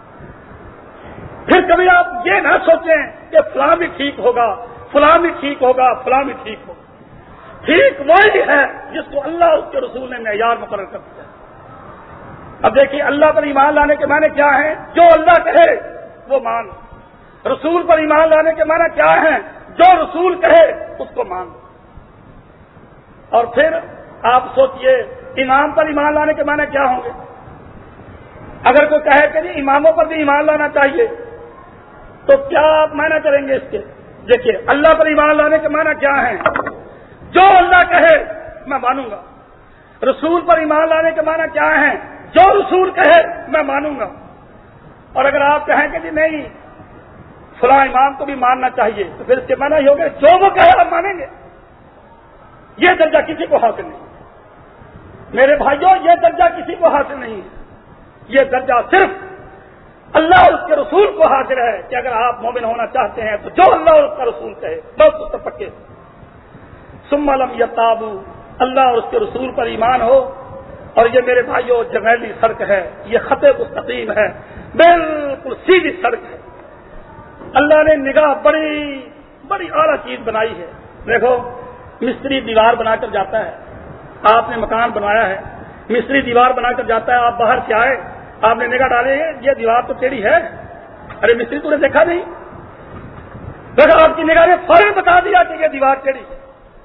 پھر کبھی آپ یہ نہ سوچیں کہ فلاں بھی ٹھیک ہوگا, فلاں بھی ٹھیک ہوگا, فلاں بھی ٹھیک ہوگا. ٹھیک وہی ہے جس کو اللہ اور اس کے رسول نے معیار مقرر کر دیا. اب دیکھیے اللہ پر ایمان لانے کے معنی کیا ہیں؟ جو اللہ کہے وہ مان. رسول پر ایمان لانے کے معنی کیا ہیں؟ جو رسول کہے اس کو مان. اور پھر آپ سوچئے امام پر ایمان لانے کے معنی کیا ہوں گے؟ اگر کوئی کہے کہ نہیں اماموں پر بھی ایمان لانا چاہیے, تو کیا آپ معنی کریں گے اس کے؟ دیکھیے اللہ پر ایمان لانے کے معنی کیا ہیں؟ جو اللہ کہے میں مانوں گا. رسول پر ایمان لانے کے معنی کیا ہیں؟ جو رسول کہے میں مانوں گا. اور اگر آپ کہیں کہ جی نہیں فلاں امام کو بھی ماننا چاہیے, تو پھر اس کے معنی ہی ہوگا جو وہ کہے ہم مانیں گے. یہ درجہ کسی کو حاصل نہیں. میرے بھائیوں یہ درجہ کسی کو حاصل نہیں ہے. یہ درجہ صرف اللہ اور اس کے رسول کو حاصل ہے کہ اگر آپ مومن ہونا چاہتے ہیں تو جو اللہ اور اس کا رسول کہے بس اس پر پکے. ثم لم یرتابوا, اللہ اور اس کے رسول پر ایمان ہو. اور یہ میرے بھائیوں جنگلی سڑک ہے, یہ خط مستقیم ہے, بالکل سیدھی سڑک ہے. اللہ نے نگاہ بڑی بڑی اعلیٰ چیز بنائی ہے. دیکھو مستری دیوار بنا کر جاتا ہے, آپ نے مکان بنایا ہے, مستری دیوار بنا کر جاتا ہے, آپ باہر سے آئے, آپ نے نگاہ ڈالے یہ دیوار تو ٹیڑھی ہے, ارے مستری تو نے دیکھا نہیں, دیکھا آپ کی نگاہ نے فوراً بتا دیا کہ یہ دیوار ٹیڑھی ہے.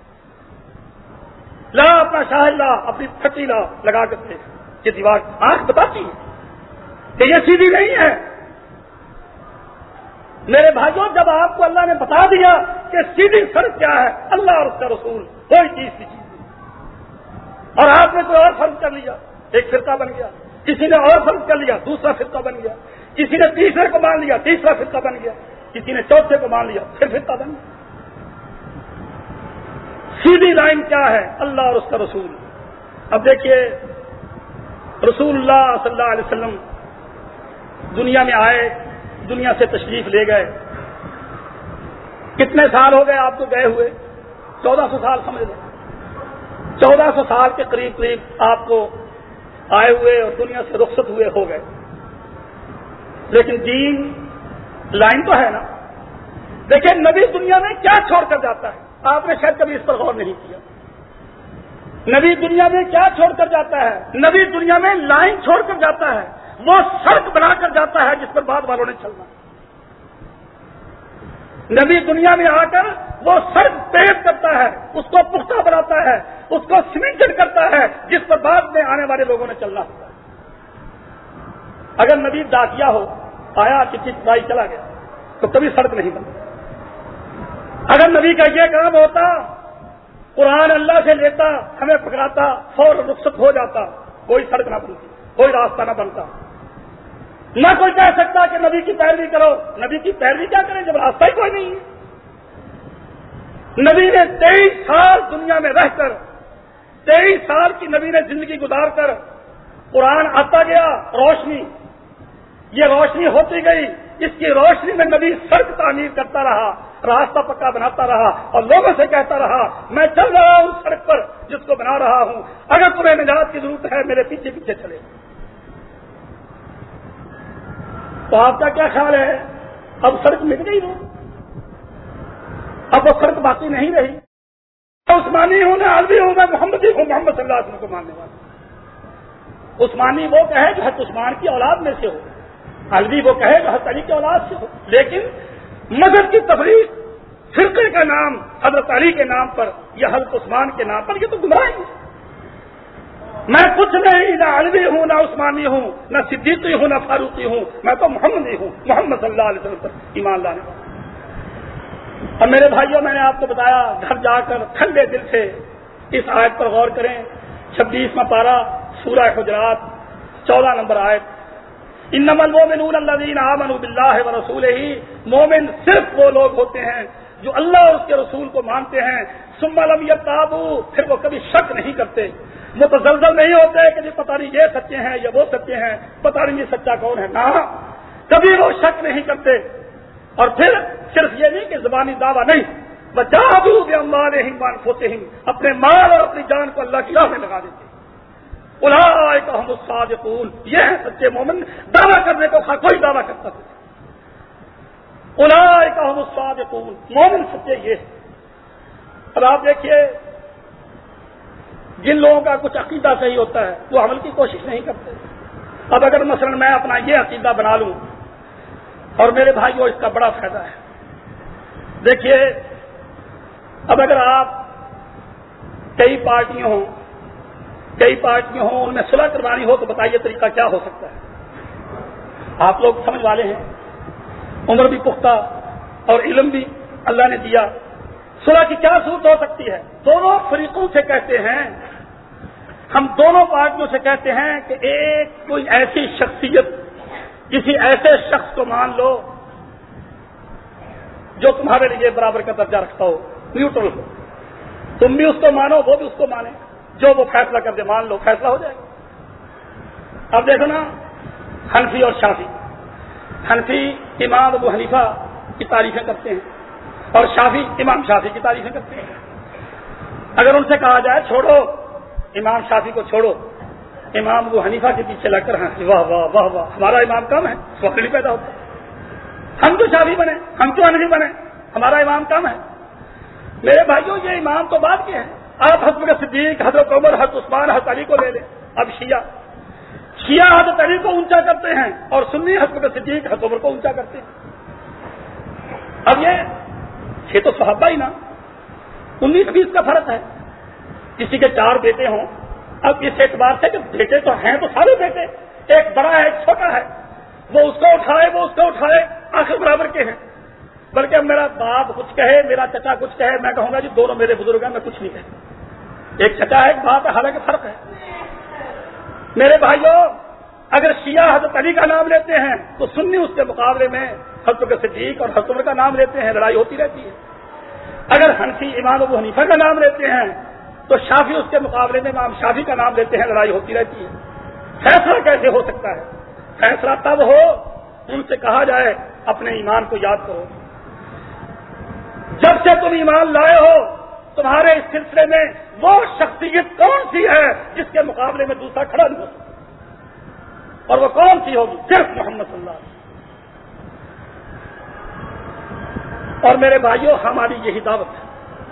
لا اپنا شاہد لا, اپنی پھٹی لا لگا کر دیکھ, یہ دیوار آنکھ بتاتی ہے کہ یہ سیدھی نہیں ہے. میرے بھائیوں جب آپ کو اللہ نے بتا دیا کہ سیدھی سڑک کیا ہے, اللہ اور اس کا رسول, کوئی چیز کی چیز نہیں, اور آپ نے کوئی اور فرض کر لیا, ایک فرقہ بن گیا, کسی نے اور فرض کر لیا, دوسرا فرقہ بن گیا, کسی نے تیسرے کو مان لیا, تیسرا فرقہ بن گیا, کسی نے چوتھے کو مان لیا, پھر فرقہ بن گیا. سیدھی لائن کیا ہے؟ اللہ اور اس کا رسول. اب دیکھیے رسول اللہ صلی اللہ علیہ وسلم دنیا میں آئے, دنیا سے تشریف لے گئے. کتنے سال ہو گئے آپ کو گئے ہوئے؟ چودہ سو سال سمجھ لیں. چودہ سو سال کے قریب قریب آپ کو آئے ہوئے اور دنیا سے رخصت ہوئے ہو گئے. لیکن دین لائن تو ہے نا. دیکھیں نبی دنیا میں کیا چھوڑ کر جاتا ہے, آپ نے شاید کبھی اس پر غور نہیں کیا. نبی دنیا میں کیا چھوڑ کر جاتا ہے؟ نبی دنیا میں لائن چھوڑ کر جاتا ہے, وہ سڑک بنا کر جاتا ہے جس پر بعد والوں نے چلنا. نبی دنیا میں آ کر وہ سڑک تیز کرتا ہے, اس کو پختہ بناتا ہے, اس کو سیمنٹڈ کرتا ہے جس پر بعد میں آنے والے لوگوں نے چلنا ہوتا ہے. اگر نبی ڈاکیا ہو, آیا چٹھی پائی چلا گیا, تو کبھی سڑک نہیں بنتی. اگر نبی کا یہ کام ہوتا, قرآن اللہ سے لیتا, ہمیں پکڑاتا, فوراً رخصت ہو جاتا, کوئی سڑک نہ بنتی, کوئی راستہ نہ بنتا. نہ کوئی کہہ سکتا کہ نبی کی پیروی کرو. نبی کی پیروی کیا کریں جب راستہ ہی کوئی نہیں ہے. نبی نے تیئیس سال دنیا میں رہ کر، تیئیس سال کی نبی نے زندگی گزار کر قرآن آتا گیا، روشنی، یہ روشنی ہوتی گئی، اس کی روشنی میں نبی سڑک تعمیر کرتا رہا، راستہ پکا بناتا رہا اور لوگوں سے کہتا رہا میں چل رہا ہوں سڑک پر جس کو بنا رہا ہوں، اگر تمہیں نجات کی ضرورت ہے میرے پیچھے پیچھے چلے۔ تو آپ کا کیا خیال ہے؟ اب سڑک مٹ گئی ہو، اب وہ سڑک باقی نہیں رہی۔ عثمانی ہوں میں عربی ہوں میں محمدی ہوں، محمد صلی اللہ علیہ وسلم کو ماننے والا۔ عثمانی وہ کہے جو حضرت عثمان کی اولاد میں سے ہو، عربی وہ کہے جو حضرت علی کی اولاد سے ہو، لیکن مذہب کی تفریق، فرقے کا نام حضرت علی کے نام پر یا حضرت عثمان کے نام پر، یہ تو گمراہی ہے۔ میں کچھ نہیں، نہ عربی ہوں نہ عثمانی ہوں نہ صدیقی ہوں نہ فاروقی ہوں، میں تو محمدی ہوں، محمد صلی اللہ علیہ وسلم پر ایمان لانے والا۔ اور میرے بھائیوں، میں نے آپ کو بتایا، گھر جا کر ٹھنڈے دل سے اس آیت پر غور کریں، چھبیسواں پارہ سورہ حجرات چودہ نمبر آیت، انما المؤمنون الذین آمنوا باللہ ورسولہ، مومن صرف وہ لوگ ہوتے ہیں جو اللہ اور اس کے رسول کو مانتے ہیں، ثم لم یرتابوا، پھر وہ کبھی شک نہیں کرتے، متزلزل نہیں ہوتے کہ جی پتہ نہیں یہ سچے ہیں یا وہ سچے ہیں، پتہ نہیں یہ سچا کون ہے، نہ کبھی وہ شک نہیں کرتے۔ اور پھر صرف یہ نہیں کہ زبانی دعویٰ نہیں، وجاہدوا باموالہم وانفسہم، اپنے مال اور اپنی جان کو اللہ کی راہ میں لگا دیتے۔ اولئک ھم الصادقون، یہ ہے سچے مومن، دعویٰ کرنے کو کوئی دعویٰ کرتا ہے، اولئک ھم الصادقون، مومن سچے یہ ہے۔ اب آپ دیکھیے، جن لوگوں کا کچھ عقیدہ صحیح ہوتا ہے وہ عمل کی کوشش نہیں کرتے۔ اب اگر مثلا میں اپنا یہ عقیدہ بنا لوں، اور میرے بھائیوں اس کا بڑا فائدہ ہے، دیکھیے اب اگر آپ کئی پارٹیاں ہوں کئی پارٹیاں ہوں ان میں صلح کروانی ہو تو بتائیے طریقہ کیا ہو سکتا ہے؟ آپ لوگ سمجھ والے ہیں، عمر بھی پختہ اور علم بھی اللہ نے دیا، صلح کی کیا صورت ہو سکتی ہے؟ دونوں فریقوں سے کہتے ہیں، ہم دونوں پارٹیوں سے کہتے ہیں کہ ایک کوئی ایسی شخصیت، کسی ایسے شخص کو مان لو جو تمہارے لیے برابر کا درجہ رکھتا ہو، نیوٹرل ہو، تم بھی اس کو مانو وہ بھی اس کو مانے، جو وہ فیصلہ کر دے مان لو، فیصلہ ہو جائے گا۔ اب دیکھو نا، حنفی اور شافعی، حنفی امام ابو حنیفہ کی تعریفیں کرتے ہیں اور شافعی امام شافعی کی تعریفیں کرتے ہیں۔ اگر ان سے کہا جائے چھوڑو امام شافعی کو، چھوڑو امام ابو حنیفہ کے پیچھے لگ کر ہنسی، واہ واہ واہ واہ، ہمارا امام کم ہے، فخر نہیں پیدا ہوتا، ہم تو شافعی بنے، ہم کیوں حنفی بنے، ہمارا امام کم ہے۔ میرے بھائیوں، یہ امام تو بعد کے ہیں، آپ حضرت صدیق، حضرت عمر، حضرت عثمان، حضرت علی کو لے لیں۔ اب شیعہ شیعہ حضرت علی کو اونچا کرتے ہیں اور سنی حضرت صدیق، حضرت عمر کو اونچا کرتے ہیں۔ اب یہ یہ تو صحابہ ہی نا، انیس بیس کا فرق ہے، کسی کے چار بیٹے ہوں، اب اس اعتبار سے کہ بیٹے تو ہیں تو سارے بیٹے، ایک بڑا ہے ایک چھوٹا ہے، وہ اس کو اٹھائے وہ اس کو اٹھائے، آخر برابر کے ہیں۔ بلکہ اب میرا باپ کچھ کہے، میرا چچا کچھ کہے، میں کہوں گا جی دونوں میرے بزرگ ہیں، میں کچھ نہیں کہتا، ایک چچا ہے ایک باپ ہے، حالانکہ فرق ہے۔ میرے بھائیوں، اگر شیعہ حضرت علی کا نام لیتے ہیں تو سنی اس کے مقابلے میں حضرت صدیق اور حضرت عمر کا نام لیتے ہیں، لڑائی ہوتی رہتی ہے۔ اگر حنفی امام ابو حنیفہ کا نام لیتے ہیں تو شافعی اس کے مقابلے میں امام شافعی کا نام لیتے ہیں، لڑائی ہوتی رہتی ہے۔ فیصلہ کیسے ہو سکتا ہے؟ فیصلہ تب ہو ان سے کہا جائے اپنے ایمان کو یاد کرو، جب سے تم ایمان لائے ہو تمہارے اس سلسلے میں وہ شخصیت کون سی ہے جس کے مقابلے میں دوسرا کھڑا نہیں ہو سکتا، اور وہ کون سی ہوگی؟ صرف محمد صلی اللہ علیہ وسلم۔ اور میرے بھائیوں، ہماری یہی دعوت ہے،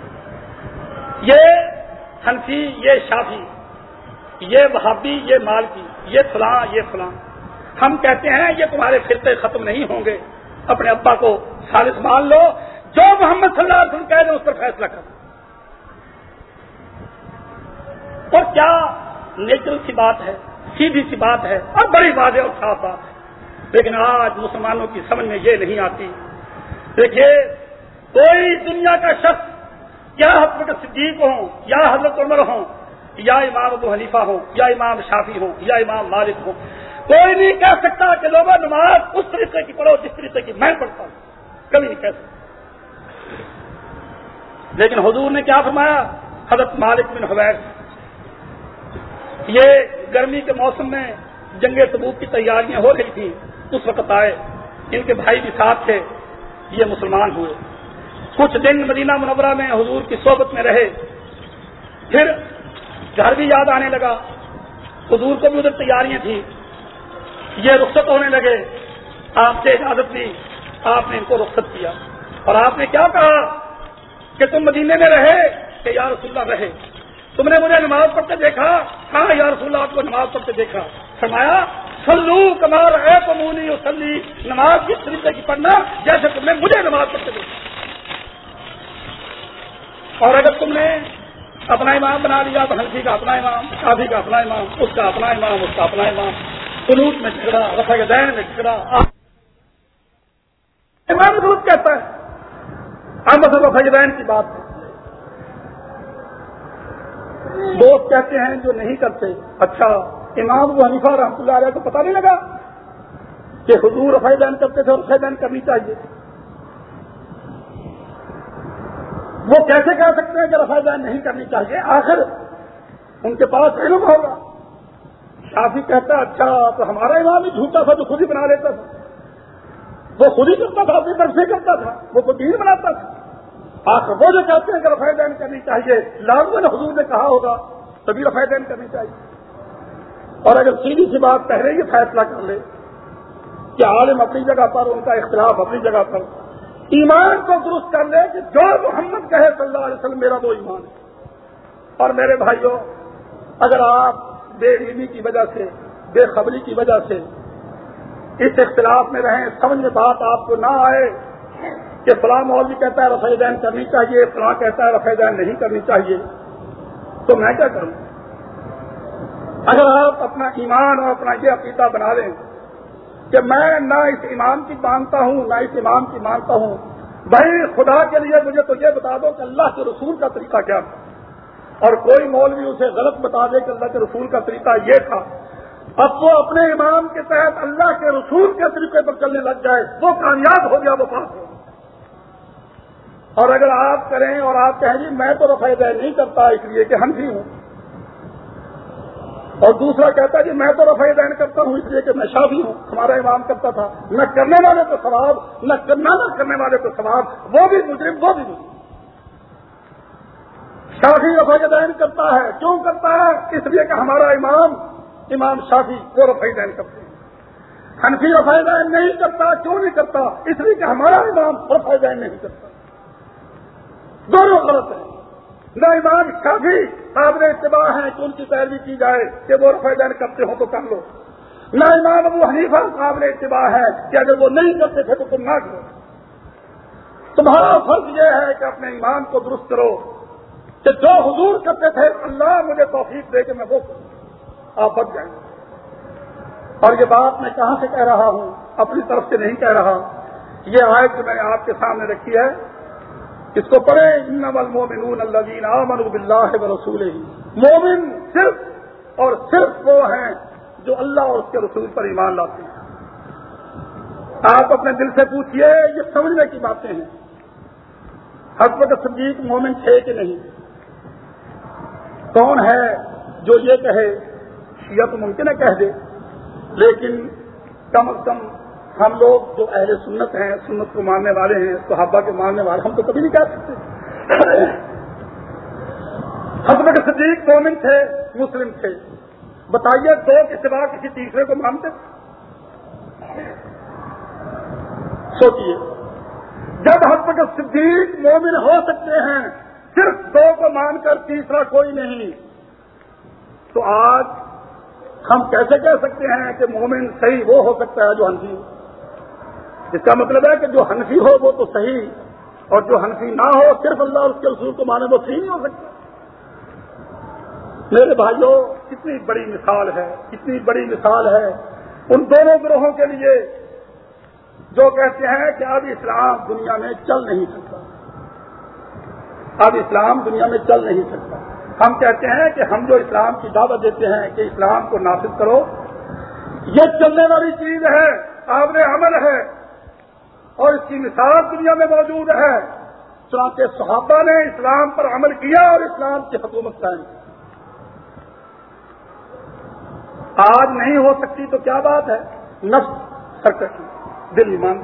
یہ حنفی، یہ شافعی، یہ وہابی، یہ مالکی، یہ فلاں یہ فلاں، ہم کہتے ہیں یہ تمہارے فرقے ختم نہیں ہوں گے، اپنے ابا کو ثالث مان لو، جو محمد صلی اللہ علیہ وسلم کہہ دیں اس پر فیصلہ کرو۔ اور کیا نیچرل سی بات ہے، سیدھی سی بات ہے اور بڑی واضح اور صاف بات ہے، لیکن آج مسلمانوں کی سمجھ میں یہ نہیں آتی۔ دیکھیے، کوئی دنیا کا شخص یا حضرت صدیق ہوں یا حضرت عمر ہوں یا امام ابو حنیفہ ہوں یا امام شافعی ہوں یا امام مالک ہوں، کوئی نہیں کہہ سکتا کہ لوگوں نماز اس طریقے کی پڑھو جس طریقے کی میں پڑھتا ہوں، کبھی نہیں کہہ سکتا۔ لیکن حضور نے کیا فرمایا؟ حضرت مالک بن حویرث یہ گرمی کے موسم میں جنگ تبوک کی تیاریاں ہو رہی تھیں، اس وقت آئے، ان کے بھائی بھی ساتھ تھے، یہ مسلمان ہوئے، کچھ دن مدینہ منورہ میں حضور کی صحبت میں رہے، پھر گھر بھی یاد آنے لگا، حضور کو بھی ادھر تیاریاں تھیں، یہ رخصت ہونے لگے، آپ سے اجازت لی، آپ نے ان کو رخصت کیا اور آپ نے کیا کہا کہ تم مدینے میں رہے کہ یا رسول اللہ رہے، تم نے مجھے نماز پڑھتے دیکھا؟ ہاں یا رسول اللہ آپ کو نماز پڑھتے دیکھا۔ فرمایا صلو کما رأیتمونی اصلی، نماز کس طریقے کی پڑھنا جیسے تم نے مجھے نماز پڑھتے دیکھا۔ اور اگر تم نے اپنا امام بنا لیا تو حنفی کا اپنا امام، شافعی کا اپنا امام، اس کا اپنا امام، اس کا اپنا امام، قنوت میں جھگڑا، رفع یدین میں جھگڑا، امام درست کہتا ہے ہم بس رفع یدین کی بات ہے۔ دوست کہتے ہیں جو نہیں کرتے، اچھا امام ابو حنیفہ رحمۃ اللہ علیہ کو پتہ نہیں لگا کہ حضور رفع یدین کرتے تھے اور رفع یدین کرنی چاہیے؟ وہ کیسے کہہ سکتے ہیں کہ رفع یدین نہیں کرنی چاہیے؟ آخر ان کے پاس علم ہوگا۔ شافعی کہتا ہے اچھا تو ہمارا امام ہی جھوٹا تھا جو خود ہی بنا لیتا تھا، وہ خود ہی کرتا تھا، اپنی طرف سے کرتا تھا، وہ کوئی دین بناتا تھا۔ آخر وہ جو کہتے ہیں کہ رفع یدین کرنی چاہیے، لازماً حضور نے کہا ہوگا تبھی رفع یدین کرنی چاہیے۔ اور اگر سیدھی سی بات پہلے یہ فیصلہ کر لے کہ عالم اپنی جگہ پر، ان کا اختلاف اپنی جگہ پر، ایمان کو درست کر لے کہ جو محمد کہے صلی اللہ علیہ وسلم میرا وہ ایمان ہے۔ اور میرے بھائیوں، اگر آپ بے علمی کی وجہ سے، بے خبری کی وجہ سے اس اختلاف میں رہیں، سمجھ میں بات آپ کو نہ آئے کہ فلاں مولوی کہتا ہے رفع یدین کرنی چاہیے، فلاں کہتا ہے رفع یدین نہیں کرنی چاہیے، تو میں کیا کروں؟ اگر آپ اپنا ایمان اور اپنا یہ عقیدہ بنا لیں کہ میں نہ اس امام کی مانتا ہوں نہ اس امام کی مانتا ہوں، بھائی خدا کے لیے مجھے تو یہ بتا دو کہ اللہ کے رسول کا طریقہ کیا تھا، اور کوئی مولوی اسے غلط بتا دے کہ اللہ کے رسول کا طریقہ یہ تھا، اب وہ اپنے امام کے تحت اللہ کے رسول کے طریقے پر چلنے لگ جائے، وہ کامیاب ہو گیا، وہ پاس ہو۔ اور اگر آپ کریں اور آپ کہیں جی میں تو رفع یدین نہیں کرتا اس لیے کہ حنفی ہوں، اور دوسرا کہتا ہے جی میں تو رفع یدین کرتا ہوں اس لیے کہ میں شافعی ہوں، ہمارا امام کرتا تھا، نہ کرنے والے کو ثواب، نہ کرنا نہ کرنے والے کو ثواب، وہ بھی مجرم وہ بھی مجرم۔ شافعی رفع یدین کرتا ہے، کیوں کرتا ہے؟ اس لیے کہ ہمارا امام امام شافعی وہ رفع یدین کرتے ہیں۔ حنفی رفع یدین نہیں کرتا، کیوں نہیں کرتا؟ اس لیے کہ ہمارا امام رفع یدین نہیں کرتا۔ دونوں غلط ہیں۔ نہ امام شافعی قابل اتباع ہیں کہ ان کی پیروی کی جائے کہ وہ رفع یدین کرتے ہو تو کر لو، نہ امام ابو حنیفہ قابل اتباع ہے کہ اگر وہ نہیں کرتے تھے تو تم نہ کرو۔ تمہارا فرض یہ ہے کہ اپنے ایمان کو درست کرو کہ جو حضور کرتے تھے اللہ مجھے توفیق دے کہ میں وہ کروں، آپ بچ جائیں۔ اور یہ بات میں کہاں سے کہہ رہا ہوں؟ اپنی طرف سے نہیں کہہ رہا، یہ آیت جو میں نے آپ کے سامنے رکھی ہے اس کو پڑھیں، انما المؤمنون الذین آمنوا باللہ ورسولہ۔ مومن صرف اور صرف وہ ہیں جو اللہ اور اس کے رسول پر ایمان لاتے ہیں۔ آپ اپنے دل سے پوچھئے، یہ سمجھنے کی باتیں ہیں، حضرت صدیق مومن تھے کہ نہیں؟ کون ہے جو یہ کہے؟ شیعہ تو ممکن ہے کہہ دے، لیکن کم از کم ہم لوگ جو اہل سنت ہیں، سنت کو ماننے والے ہیں، صحابہ کے ماننے والے، ہم تو کبھی نہیں کہہ سکتے۔ حضرت صدیق مومن تھے، مسلم تھے، بتائیے دو کے سوا کسی تیسرے کو مانتے؟ سوچیے، جب حضرت صدیق مومن ہو سکتے ہیں صرف دو کو مان کر، تیسرا کوئی نہیں، تو آج ہم کیسے کہہ سکتے ہیں کہ مومن صحیح وہ ہو سکتا ہے جو حنفی ہو؟ اس کا مطلب ہے کہ جو حنفی ہو وہ تو صحیح، اور جو حنفی نہ ہو صرف اللہ اور اس کے رسول کو مانے وہ صحیح نہیں ہو سکتا۔ میرے بھائیوں، کتنی بڑی مثال ہے، کتنی بڑی مثال ہے ان دونوں گروہوں کے لیے جو کہتے ہیں کہ اب اسلام دنیا میں چل نہیں سکتا، اب اسلام دنیا میں چل نہیں سکتا۔ ہم کہتے ہیں کہ ہم جو اسلام کی دعوت دیتے ہیں کہ اسلام کو نافذ کرو، یہ چلنے والی چیز ہے، قابل عمل ہے، اور اس کی مثال دنیا میں موجود ہے۔ چنانچہ صحابہ نے اسلام پر عمل کیا اور اسلام کی حکومت قائم کی. آج نہیں ہو سکتی تو کیا بات ہے؟ نفس سرکشی، دل ایمان.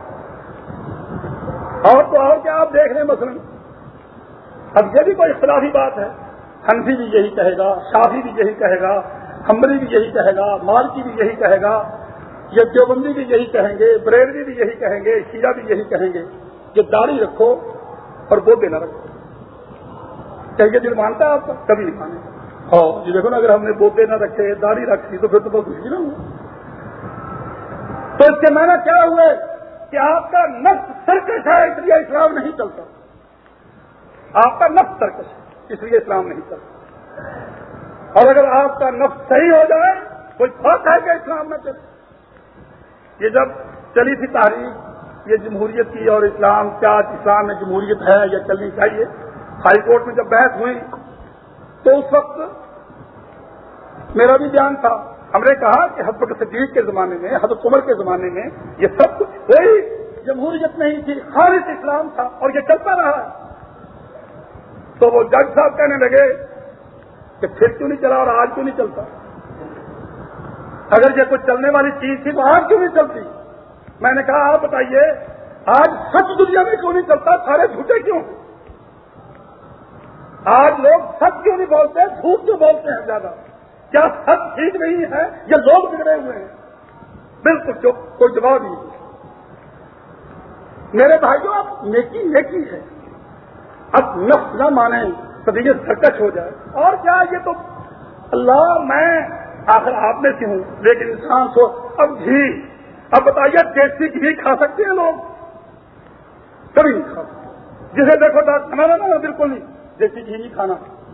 اور تو اور کیا آپ دیکھ رہے ہیں مثلا اب یہ بھی کوئی اختلافی بات ہے. حنفی بھی یہی کہے گا، شافعی بھی یہی کہے گا، حنبلی بھی یہی کہے گا، مالکی بھی یہی کہے گا، یہ دیوبندی بھی یہی کہیں گے، بریلوی بھی یہی کہیں گے، شیعہ بھی یہی کہیں گے کہ داڑھی رکھو اور بوتے نہ رکھو. کیا یہ دل مانتا ہے آپ کا؟ کبھی نہیں مانے. ہاں یہ دیکھو نا، اگر ہم نے بوتے نہ رکھے، داڑھی رکھی تو پھر تو بہت خوشی نہ ہوا. تو اس کے معنی کیا ہوئے کہ آپ کا نفس سرکش ہے اس لیے اسلام نہیں چلتا. آپ کا نفس سرکش ہے اس لیے اسلام نہیں چلتا. اور اگر آپ کا نفس صحیح ہو جائے کوئی فرق ہے کہ اسلام میں چلے. یہ جب چلی تھی تحریک یہ جمہوریت کی اور اسلام کیا اسلام میں جمہوریت ہے یا چلنی چاہیے، ہائی کورٹ میں جب بحث ہوئی تو اس وقت میرا بھی بیان تھا. ہم نے کہا کہ حضرت صدیق کے زمانے میں، حضرت عمر کے زمانے میں یہ سب کچھ کوئی جمہوریت نہیں تھی، خالص اسلام تھا اور یہ چلتا رہا. تو وہ جج صاحب کہنے لگے کہ پھر کیوں نہیں چلا اور آج کیوں نہیں چلتا؟ اگر یہ کچھ چلنے والی چیز تھی تو آج کیوں نہیں چلتی؟ میں نے کہا آپ بتائیے آج سچ دنیا میں کیوں نہیں چلتا؟ سارے جھوٹے کیوں؟ آج لوگ سچ کیوں نہیں بولتے، جھوٹ کیوں بولتے ہیں زیادہ؟ کیا سچ ٹھیک نہیں ہے یا لوگ بگڑے ہوئے ہیں؟ بالکل چپ، کوئی جواب نہیں. میرے بھائیوں اب نیکی نیکی ہے، اب نفس نہ مانے طبیعت سرکش ہو جائے. اور کیا یہ تو اللہ میں آخر آپ میں سے ہوں، لیکن انسان سو اب گھی، اب بتائیے دیسی گھی کھا سکتے ہیں لوگ؟ کبھی نہیں کھا سکتے. جسے دیکھو ڈاکٹر نہ نہ بالکل نہیں، دیسی گھی نہیں کھانا.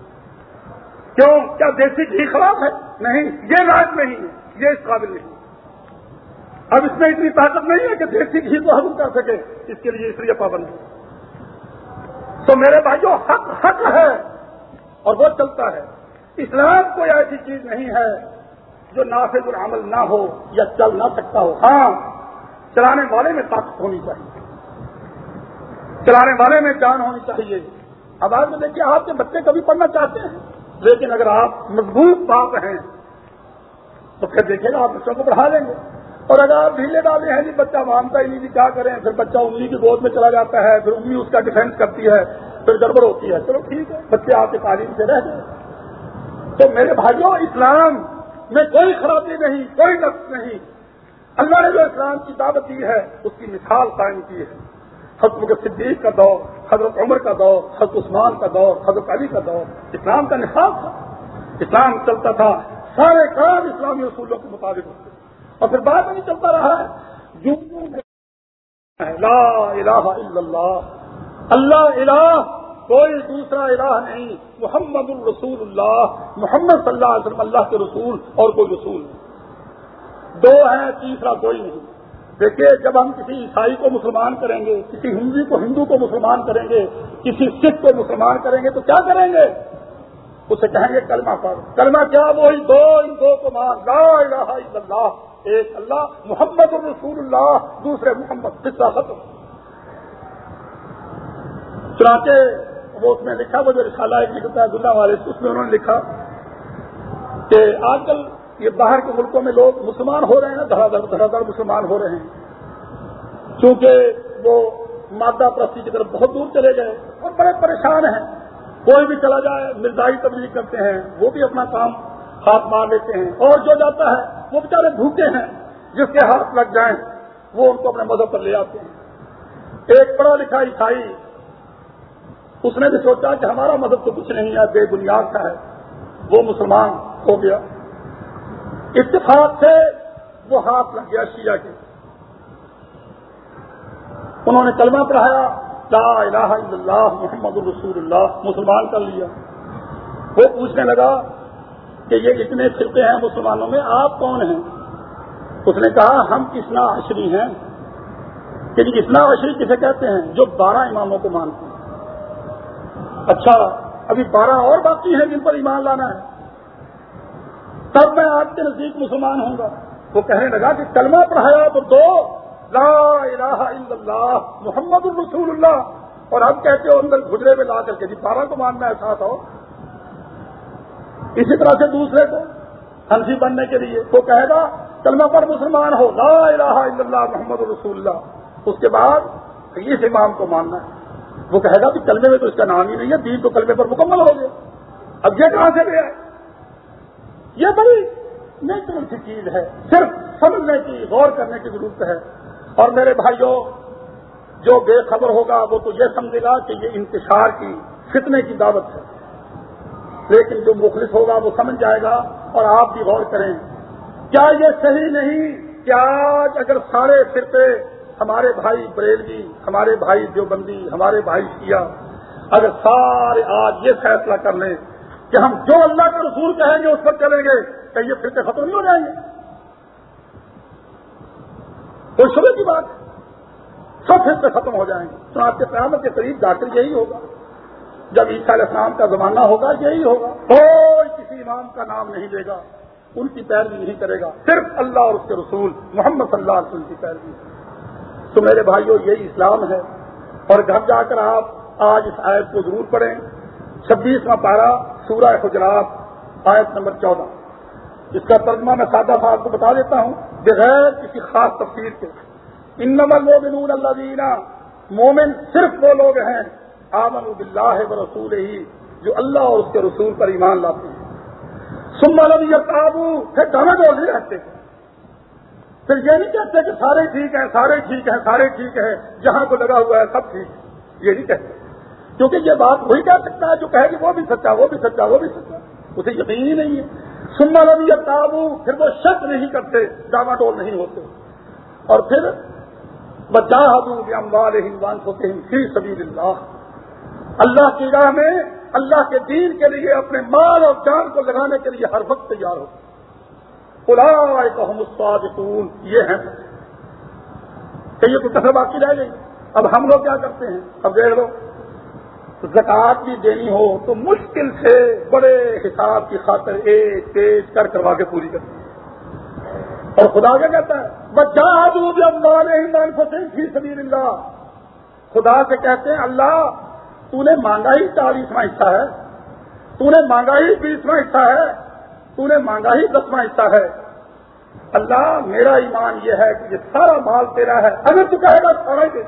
کیوں؟ کیا دیسی گھی خراب ہے؟ نہیں، یہ لائق نہیں ہے، یہ اس قابل نہیں. اب اس میں اتنی طاقت نہیں ہے کہ دیسی گھی کو ہضم کر سکے، اس کے لیے اس لیے پابند ہے. تو میرے بھائیوں حق حق ہے اور وہ چلتا ہے. اسلام کوئی ایسی چیز نہیں ہے جو نافذ العمل نہ ہو یا چل نہ سکتا ہو. ہاں چلانے والے میں طاقت ہونی چاہیے، چلانے والے میں جان ہونی چاہیے. اب آپ میں دیکھیے آپ کے بچے کبھی پڑھنا چاہتے ہیں، لیکن اگر آپ مضبوط باپ ہیں تو پھر دیکھیں گا آپ بچوں کو پڑھا لیں گے. اور اگر آپ ڈھیلے ڈالے ہیں جی بچہ مانتا ہی نہیں جی کیا کریں، پھر بچہ انگلی کی گود میں چلا جاتا ہے، پھر انگلی اس کا ڈیفینس کرتی ہے، پھر گڑبڑ ہوتی ہے. چلو ٹھیک ہے، بچے آپ کی تعلیم سے رہ گئے. تو میرے بھائیوں اسلام میں کوئی خرابی نہیں، کوئی نقص نہیں. اللہ نے جو اسلام کی دعوت دی ہے اس کی مثال قائم کی ہے. حضرت صدیق کا دور، حضرت عمر کا دور، حضرت عثمان کا دور، حضرت علی کا دور اسلام کا نصاب تھا. اسلام چلتا تھا، سارے کام اسلامی اصولوں کے مطابق ہوتے. اور پھر بعد میں نہیں چلتا رہا ہے جو لا الہ الا اللہ، اللہ الہ، کوئی دوسرا الہ نہیں، محمد الرسول اللہ، محمد صلی اللہ علیہ وسلم اللہ کے رسول اور کوئی رسول نہیں. دو ہیں، تیسرا کوئی نہیں. دیکھیے جب ہم کسی عیسائی کو مسلمان کریں گے، کسی ہندو کو ہندو کو مسلمان کریں گے، کسی سکھ کو مسلمان کریں گے تو کیا کریں گے؟ اسے کہیں گے کلمہ پڑھ. کلمہ کیا؟ وہی دو، ان دو کو مان، لا الہ الا اللہ، ایک اللہ، محمد الرسول اللہ، دوسرے محمد. قصہ ختم. چنانچہ وہ اس میں لکھا، وہ جو رسالہ ایک لکھتا ہے دلہ والے، اس میں انہوں نے لکھا کہ آج کل یہ باہر کے ملکوں میں لوگ مسلمان ہو رہے ہیں نا، دھڑا دھڑ دھڑا دھڑ مسلمان ہو رہے ہیں، کیونکہ وہ مادہ پرستی کی طرف بہت دور چلے گئے اور بڑے پریشان ہیں. کوئی بھی چلا جائے مرزائی تبلیغ کرتے ہیں، وہ بھی اپنا کام ہاتھ مار لیتے ہیں، اور جو جاتا ہے وہ بیچارے بھوکے ہیں، جس کے ہاتھ لگ جائیں وہ ان کو اپنے مذہب پر لے آتے ہیں. ایک پڑھا لکھا عیسائی، اس نے بھی سوچا کہ ہمارا مذہب تو کچھ نہیں ہے، بے بنیاد کا ہے، وہ مسلمان ہو گیا. اتفاق سے وہ ہاتھ لگ گیا شیعہ کے. انہوں نے کلمہ پڑھایا، لا الہ الا اللہ محمد الرسول اللہ، مسلمان کر لیا. وہ پوچھنے لگا کہ یہ اتنے فرقے ہیں مسلمانوں میں، آپ کون ہیں؟ اس نے کہا ہم اثنا عشری ہیں. کہ اثنا عشری کسے کہتے ہیں؟ جو بارہ اماموں کو مانتے ہیں. اچھا ابھی بارہ اور باقی ہیں جن پر ایمان لانا ہے، تب میں آپ کے نزدیک مسلمان ہوں گا. وہ کہنے لگا کہ کلمہ پڑھایا تو دو، لا الہ الا اللہ محمد الرسول اللہ، اور اب کہتے ہو اندر گھجرے میں لا کر کے جی بارہ کو ماننا ہے ساتھ ہو. اسی طرح سے دوسرے کو حنفی بننے کے لیے وہ کہے گا کلمہ پر مسلمان ہو لا الہ الا اللہ محمد رسول اللہ, اس کے بعد اس امام کو ماننا ہے. وہ کہے گا کہ کلمے میں تو اس کا نام ہی نہیں ہے, دین تو کلمے پر مکمل ہو گیا. اب یہ کہاں سے گیا؟ یہ بڑی نیچرل سی چیز ہے, صرف سمجھنے کی غور کرنے کی ضرورت ہے. اور میرے بھائیوں جو بے خبر ہوگا وہ تو یہ سمجھے گا کہ یہ انتشار کی فتنے کی دعوت ہے, لیکن جو مخلص ہوگا وہ سمجھ جائے گا. اور آپ بھی غور کریں, کیا یہ صحیح نہیں کہ آج اگر سارے فرقے ہمارے بھائی بریلوی, ہمارے بھائی دیوبندی, ہمارے بھائی شیعہ اگر سارے آج یہ فیصلہ کر لیں کہ ہم جو اللہ کے رسول کہیں گے اس پر چلیں گے, کہ یہ فرقے ختم نہیں ہو جائیں گے؟ کوئی شبہ کی بات ہے, سب فرقے ختم ہو جائیں گے. چنانچہ قیامت کے قریب جا کر یہی ہوگا, جب عیسیٰ علیہ السلام کا زمانہ ہوگا یہی ہوگا. کوئی کسی امام کا نام نہیں لے گا, ان کی پیروی نہیں کرے گا, صرف اللہ اور اس کے رسول محمد صلی اللہ علیہ وسلم کی پیروی. تو میرے بھائیوں یہی اسلام ہے. اور گھر جا کر آپ آج اس آیت کو ضرور پڑھیں, چھبیسواں پارہ سورہ حجرات آیت نمبر چودہ. اس کا ترجمہ میں سادہ سا آپ کو بتا دیتا ہوں بغیر کسی خاص تفسیر کے. انما المؤمنون الذین, مومن صرف وہ لوگ ہیں آمنوا باللہ ورسولہ, جو اللہ اور اس کے رسول پر ایمان لاتے ہیں. ثم لم یرتابوا, پھر ڈانا ڈول نہیں رہتے, پھر یہ نہیں کہتے کہ سارے ٹھیک ہیں سارے ٹھیک ہیں سارے ٹھیک ہیں جہاں کو لگا ہوا ہے سب ٹھیک ہے, یہ نہیں کہتے. کیونکہ یہ بات وہی کہہ سکتا ہے جو کہے کہ وہ بھی سچا وہ بھی سچا وہ بھی سچا, اسے یقین ہی نہیں ہے. ثم لم یرتابوا, پھر وہ شک نہیں کرتے, ڈانا ڈول نہیں ہوتے. اور پھر وجاہدوا باموالہم وانفسہم فی سبیل اللہ, اللہ کی راہ میں اللہ کے دین کے لیے اپنے مال اور جان کو لگانے کے لیے ہر وقت تیار ہو. اولئک ھم الصادقون, یہ ہیں. کہ یہ کچھ کسر باقی رہ گئی. اب ہم لوگ کیا کرتے ہیں, اب دیکھ لو زکوٰۃ بھی دینی ہو تو مشکل سے بڑے حساب کی خاطر ایک پیج کر کروا کے پوری کرتے ہیں. اور خدا کیا کہتا ہے وجاہدوا باموالہم وانفسہم فی سبیل اللہ, خدا سے کہتے ہیں اللہ تو نے مانگا ہی چالیسواں حصہ ہے, تو نے مانگا ہی بیسواں حصہ ہے, تو نے مانگا ہی دسواں حصہ ہے. اللہ میرا ایمان یہ ہے کہ یہ سارا مال تیرا ہے, اگر تو کہے گا سارا ہی دے.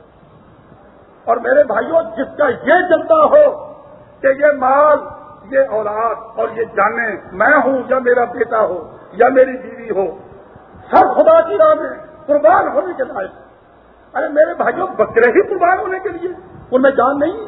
اور میرے بھائیوں جس کا یہ جذبہ ہو کہ یہ مال یہ اولاد اور یہ جانیں میں ہوں یا میرا بیٹا ہو یا میری بیوی ہو, سب خدا کی راہ میں قربان ہونے کے لائق. ارے میرے بھائیوں بکرے ہی قربان ہونے کے لیے, ان میں جان نہیں.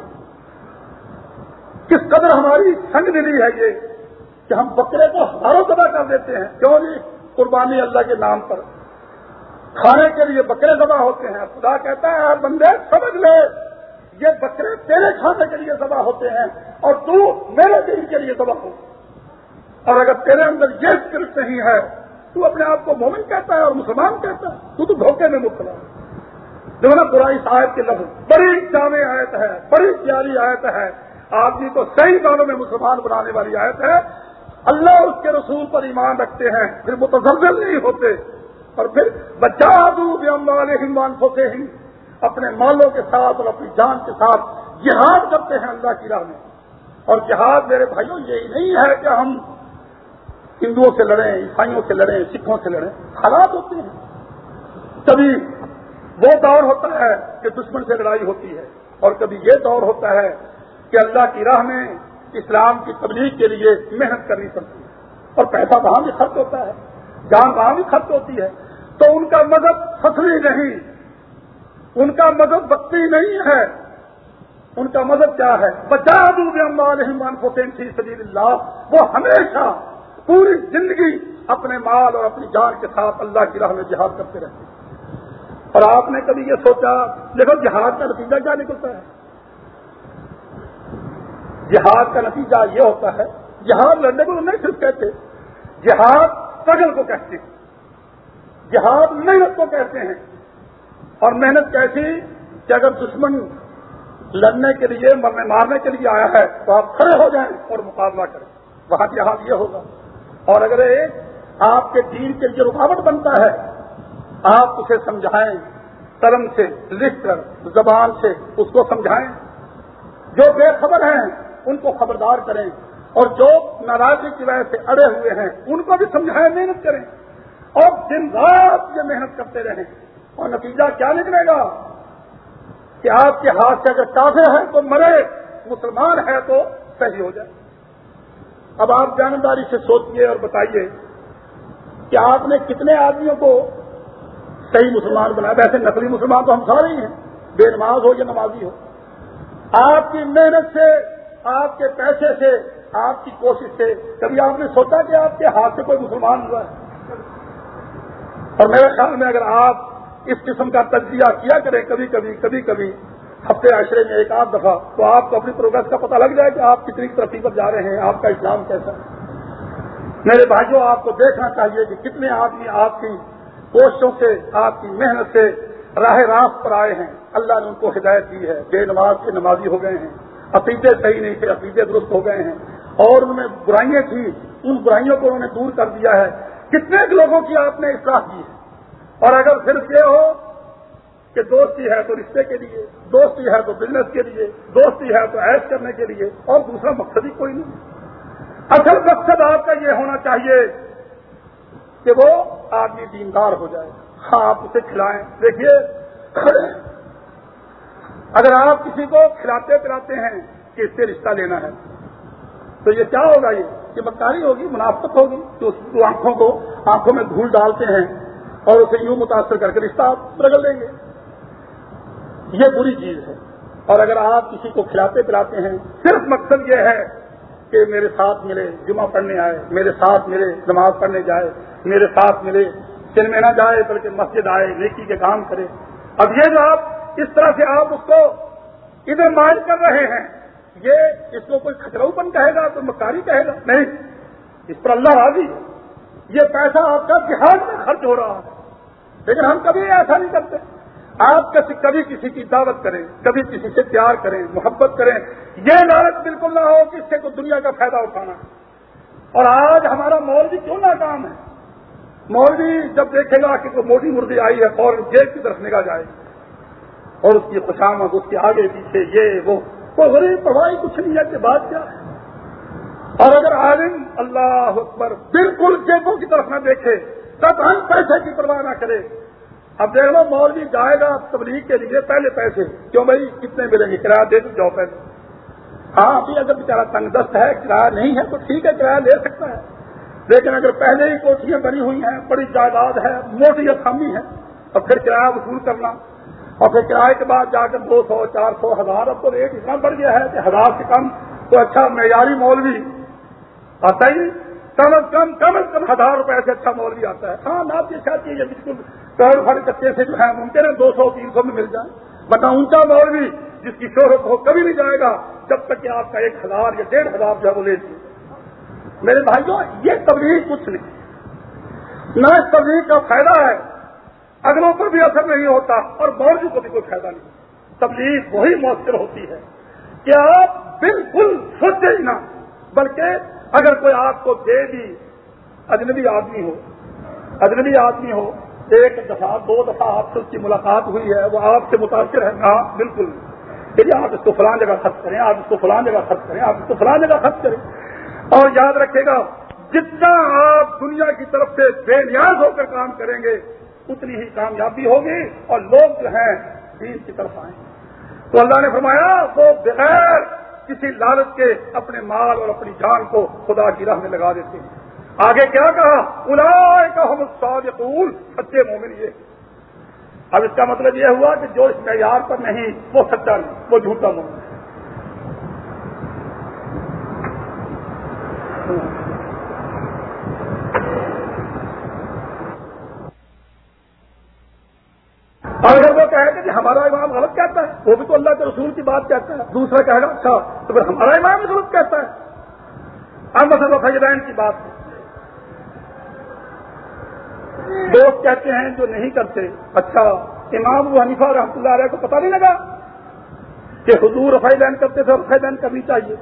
کس قدر ہماری سنگ دلی ہے یہ کہ ہم بکرے کو ہزاروں ذبح کر دیتے ہیں. کیوں جی؟ قربانی اللہ کے نام پر, کھانے کے لیے بکرے ذبح ہوتے ہیں. خدا کہتا ہے ہر بندے سمجھ لے یہ بکرے تیرے کھانے کے لیے ذبح ہوتے ہیں اور تو میرے دین کے لیے ذبح ہو. اور اگر تیرے اندر یہ اسکرپٹ نہیں ہے تو اپنے آپ کو مومن کہتا ہے اور مسلمان کہتا ہے, تو تو دھوکے میں مبتلا ہے. جو نا پرائی صاحب کے لفظ بڑی جامع آیت ہے, بڑی پیاری آیت ہے, آدمی کو صحیح معنوں میں مسلمان بنانے والی آیت ہے. اللہ اور اس کے رسول پر ایمان رکھتے ہیں, پھر متزلزل نہیں ہوتے, اور پھر وجاہدوا باموالہم وانفسہم, اپنے مالوں کے ساتھ اور اپنی جان کے ساتھ جہاد کرتے ہیں اللہ کی راہ میں. اور جہاد میرے بھائیوں یہی نہیں ہے کہ ہم ہندوؤں سے لڑیں, عیسائیوں سے لڑیں, سکھوں سے لڑیں. حالات ہوتے ہیں, کبھی وہ دور ہوتا ہے کہ دشمن سے لڑائی ہوتی ہے, اور کبھی یہ دور ہوتا ہے کہ اللہ کی راہ میں اسلام کی تبلیغ کے لیے محنت کرنی پڑتی ہے, اور پیسہ وہاں بھی خرچ ہوتا ہے, جان وہاں بھی خرچ ہوتی ہے. تو ان کا مذہب فصلی نہیں, ان کا مذہب وقتی نہیں ہے. ان کا مذہب کیا ہے؟ وجاہدوا باموالہم وانفسہم فی سبیل اللہ. وہ ہمیشہ پوری زندگی اپنے مال اور اپنی جان کے ساتھ اللہ کی راہ میں جہاد کرتے رہتے ہیں. اور آپ نے کبھی یہ سوچا, دیکھو جہاد کا نتیجہ کیا نکلتا ہے؟ جہاد کا نتیجہ یہ ہوتا ہے, جہاد لڑنے کو نہیں صرف کہتے, جہاد سٹرگل کو کہتے ہیں, جہاد محنت کو کہتے ہیں. اور محنت کیسی کہ اگر دشمن لڑنے کے لیے مرنے مارنے کے لیے آیا ہے تو آپ کھڑے ہو جائیں اور مقابلہ کریں, وہاں جہاد یہ ہوگا. اور اگر ایک آپ کے دین کے لیے رکاوٹ بنتا ہے, آپ اسے سمجھائیں قلم سے لکھ کر زبان سے اس کو سمجھائیں. جو بے خبر ہیں ان کو خبردار کریں, اور جو ناراضگی کی وجہ سے اڑے ہوئے ہیں ان کو بھی سمجھائیں, محنت کریں, اور دن رات یہ محنت کرتے رہیں. اور نتیجہ کیا نکلے گا کہ آپ کے ہاتھ سے اگر کافر ہے تو مرے, مسلمان ہے تو صحیح ہو جائے. اب آپ جانبداری سے سوچئے اور بتائیے کہ آپ نے کتنے آدمیوں کو صحیح مسلمان بنایا. ویسے نقلی مسلمان تو ہم سارے ہی ہیں, بے نماز ہو یا نمازی ہو. آپ کی محنت سے, آپ کے پیسے سے, آپ کی کوشش سے کبھی آپ نے سوچا کہ آپ کے ہاتھ سے کوئی مسلمان ہوا ہے؟ اور میرے خیال میں اگر آپ اس قسم کا تجزیہ کیا کریں کبھی کبھی کبھی کبھی ہفتے عشرے میں ایک آدھ دفعہ, تو آپ کو اپنی پروگرس کا پتہ لگ جائے کہ آپ کتنی ترقی پر جا رہے ہیں, آپ کا اسلام کیسا ہے. میرے بھائیوں, آپ کو دیکھنا چاہیے کہ کتنے آدمی آپ کی کوششوں سے, آپ کی محنت سے راہ راست پر آئے ہیں. اللہ نے ان کو ہدایت دی ہے, بے نماز کے نمازی ہو گئے ہیں, عقیدے صحیح نہیں تھے عقیدے درست ہو گئے ہیں, اور ان میں برائیاں تھیں ان برائیوں کو انہوں نے دور کر دیا ہے. کتنے لوگوں کی آپ نے اصلاح کی ہے. اور اگر صرف یہ ہو کہ دوستی ہے تو رشتے کے لیے, دوستی ہے تو بزنس کے لیے, دوستی ہے تو عیش کرنے کے لیے, اور دوسرا مقصد ہی کوئی نہیں. اصل مقصد آپ کا یہ ہونا چاہیے کہ وہ آدمی دیندار ہو جائے. ہاں, آپ اسے کھلائیں. دیکھیے, اگر آپ کسی کو کھلاتے پلاتے ہیں کہ اس سے رشتہ لینا ہے تو یہ کیا ہوگا, یہ کہ مکاری ہوگی, منافقت ہوگی. تو اس آنکھوں کو آنکھوں میں دھول ڈالتے ہیں اور اسے یوں متاثر کر کے رشتہ آپ رگڑ لیں گے. یہ بری چیز ہے. اور اگر آپ کسی کو کھلاتے پلاتے ہیں صرف مقصد یہ ہے کہ میرے ساتھ ملے, جمعہ پڑھنے آئے, میرے ساتھ ملے, نماز پڑھنے جائے, میرے ساتھ ملے, سنیما نہ جائے بلکہ مسجد آئے, نیکی کے کام کرے. اب یہ جو آپ اس طرح سے آپ اس کو ادھر مائل کر رہے ہیں, یہ اس کو کوئی کھچراؤ پن کہے گا, کوئی مکاری کہے گا؟ نہیں, اس پر اللہ راضی ہے. یہ پیسہ آپ کا جہاد میں خرچ ہو رہا ہے. لیکن ہم کبھی ایسا نہیں کرتے. آپ کبھی کسی کی دعوت کریں, کبھی کسی سے پیار کریں, محبت کریں, یہ لالچ بالکل نہ ہو کہ اس سے کوئی دنیا کا فائدہ اٹھانا. اور آج ہمارا مولوی کیوں ناکام ہے؟ مولوی جب دیکھے گا کہ کوئی موٹی مردی آئی ہے اور جیب کی طرف نگاہ جائے گی, اور اس کی خوشامد, اس کے آگے پیچھے یہ وہ, کوئی غریب پڑھائی کچھ نہیں ہے کہ بات کیا ہے. اور اگر عالم اللہ اکبر بالکل جیبوں کی طرف نہ دیکھے, قطعاً پیسے کی پرواہ نہ کرے. اب دیکھ لو, مولوی جائے گا تبلیغ کے لیے, پہلے پیسے, کیوں بھائی کتنے ملیں گے, کرایہ دے دو جاؤ پہلے. ہاں, ابھی اگر بیچارہ تنگ دست ہے, کرایہ نہیں ہے تو ٹھیک ہے, کرایہ لے سکتا ہے. لیکن اگر پہلے ہی کوٹھیاں بنی ہوئی ہیں, بڑی جائیداد ہے, موٹی اسامی ہے, اور پھر کرایہ وصول کرنا, اور پھر کرایے کے بعد جا کر دو سو چار سو ہزار, اب تو ریٹ اتنا بڑھ گیا ہے کہ ہزار سے کم تو اچھا معیاری مولوی آتا ہی, کم از کم کم از کم ہزار روپے سے اچھا مولوی آتا ہے. ہاں, نہ یہ چاہتی ہے بالکل پیڑ پھڑ کچے سے جو ہے ممکن ہے دو سو تین سو میں مل جائے, ورنہ اونچا مولوی جس کی شہرت ہو کبھی نہیں جائے گا جب تک کہ آپ کا ایک ہزار یا ڈیڑھ ہزار جو ہے وہ لے لیجیے. میرے بھائیوں, یہ تبلیغ کچھ نہیں, نہ اس تبلیغ کا فائدہ ہے, اگلوں پر بھی اثر نہیں ہوتا, اور مولوی کو بھی کوئی فائدہ نہیں. تبلیغ وہی مؤثر ہوتی ہے کہ آپ بالکل سوچے ہی نہ, بلکہ اگر کوئی آپ کو دے بھی, اجنبی آدمی ہو, اجنبی آدمی ہو, ایک دفعہ دو دفعہ آپ سے اس کی ملاقات ہوئی ہے, وہ آپ سے متاثر ہے, ہاں بالکل, دیکھیے آپ اس کو فلاں جگہ خرچ کریں, آپ اس کو فلاں جگہ خرچ کریں, آپ اس کو فلاں جگہ خرچ کریں. اور یاد رکھے گا, جتنا آپ دنیا کی طرف سے بے نیاز ہو کر کام کریں گے اتنی ہی کامیابی ہوگی, اور لوگ جو ہیں دین کی طرف آئیں. تو اللہ نے فرمایا وہ بغیر کسی لالچ کے اپنے مال اور اپنی جان کو خدا کی راہ میں لگا دیتے ہیں. آگے کیا کہا, اولئک هم الصادقون, سچے مومن یہ. اب اس کا مطلب یہ ہوا کہ جو اس معیار پر نہیں وہ سچا نہیں, وہ جھوٹا مومن ہے. اور اگر وہ کہے گا کہ ہمارا امام غلط کہتا ہے, وہ بھی تو اللہ کے رسول کی بات کہتا ہے, دوسرا کہے گا اچھا تو پھر ہمارا امام بھی غلط کہتا ہے. اب مثلا فجرین کی بات ہے, دوست کہتے ہیں جو نہیں کرتے, اچھا امام ابو حنیفہ رحمۃ اللہ علیہ کو پتہ نہیں لگا کہ حضور رفع دین کرتے تھے, رفع دین کرنی چاہیے.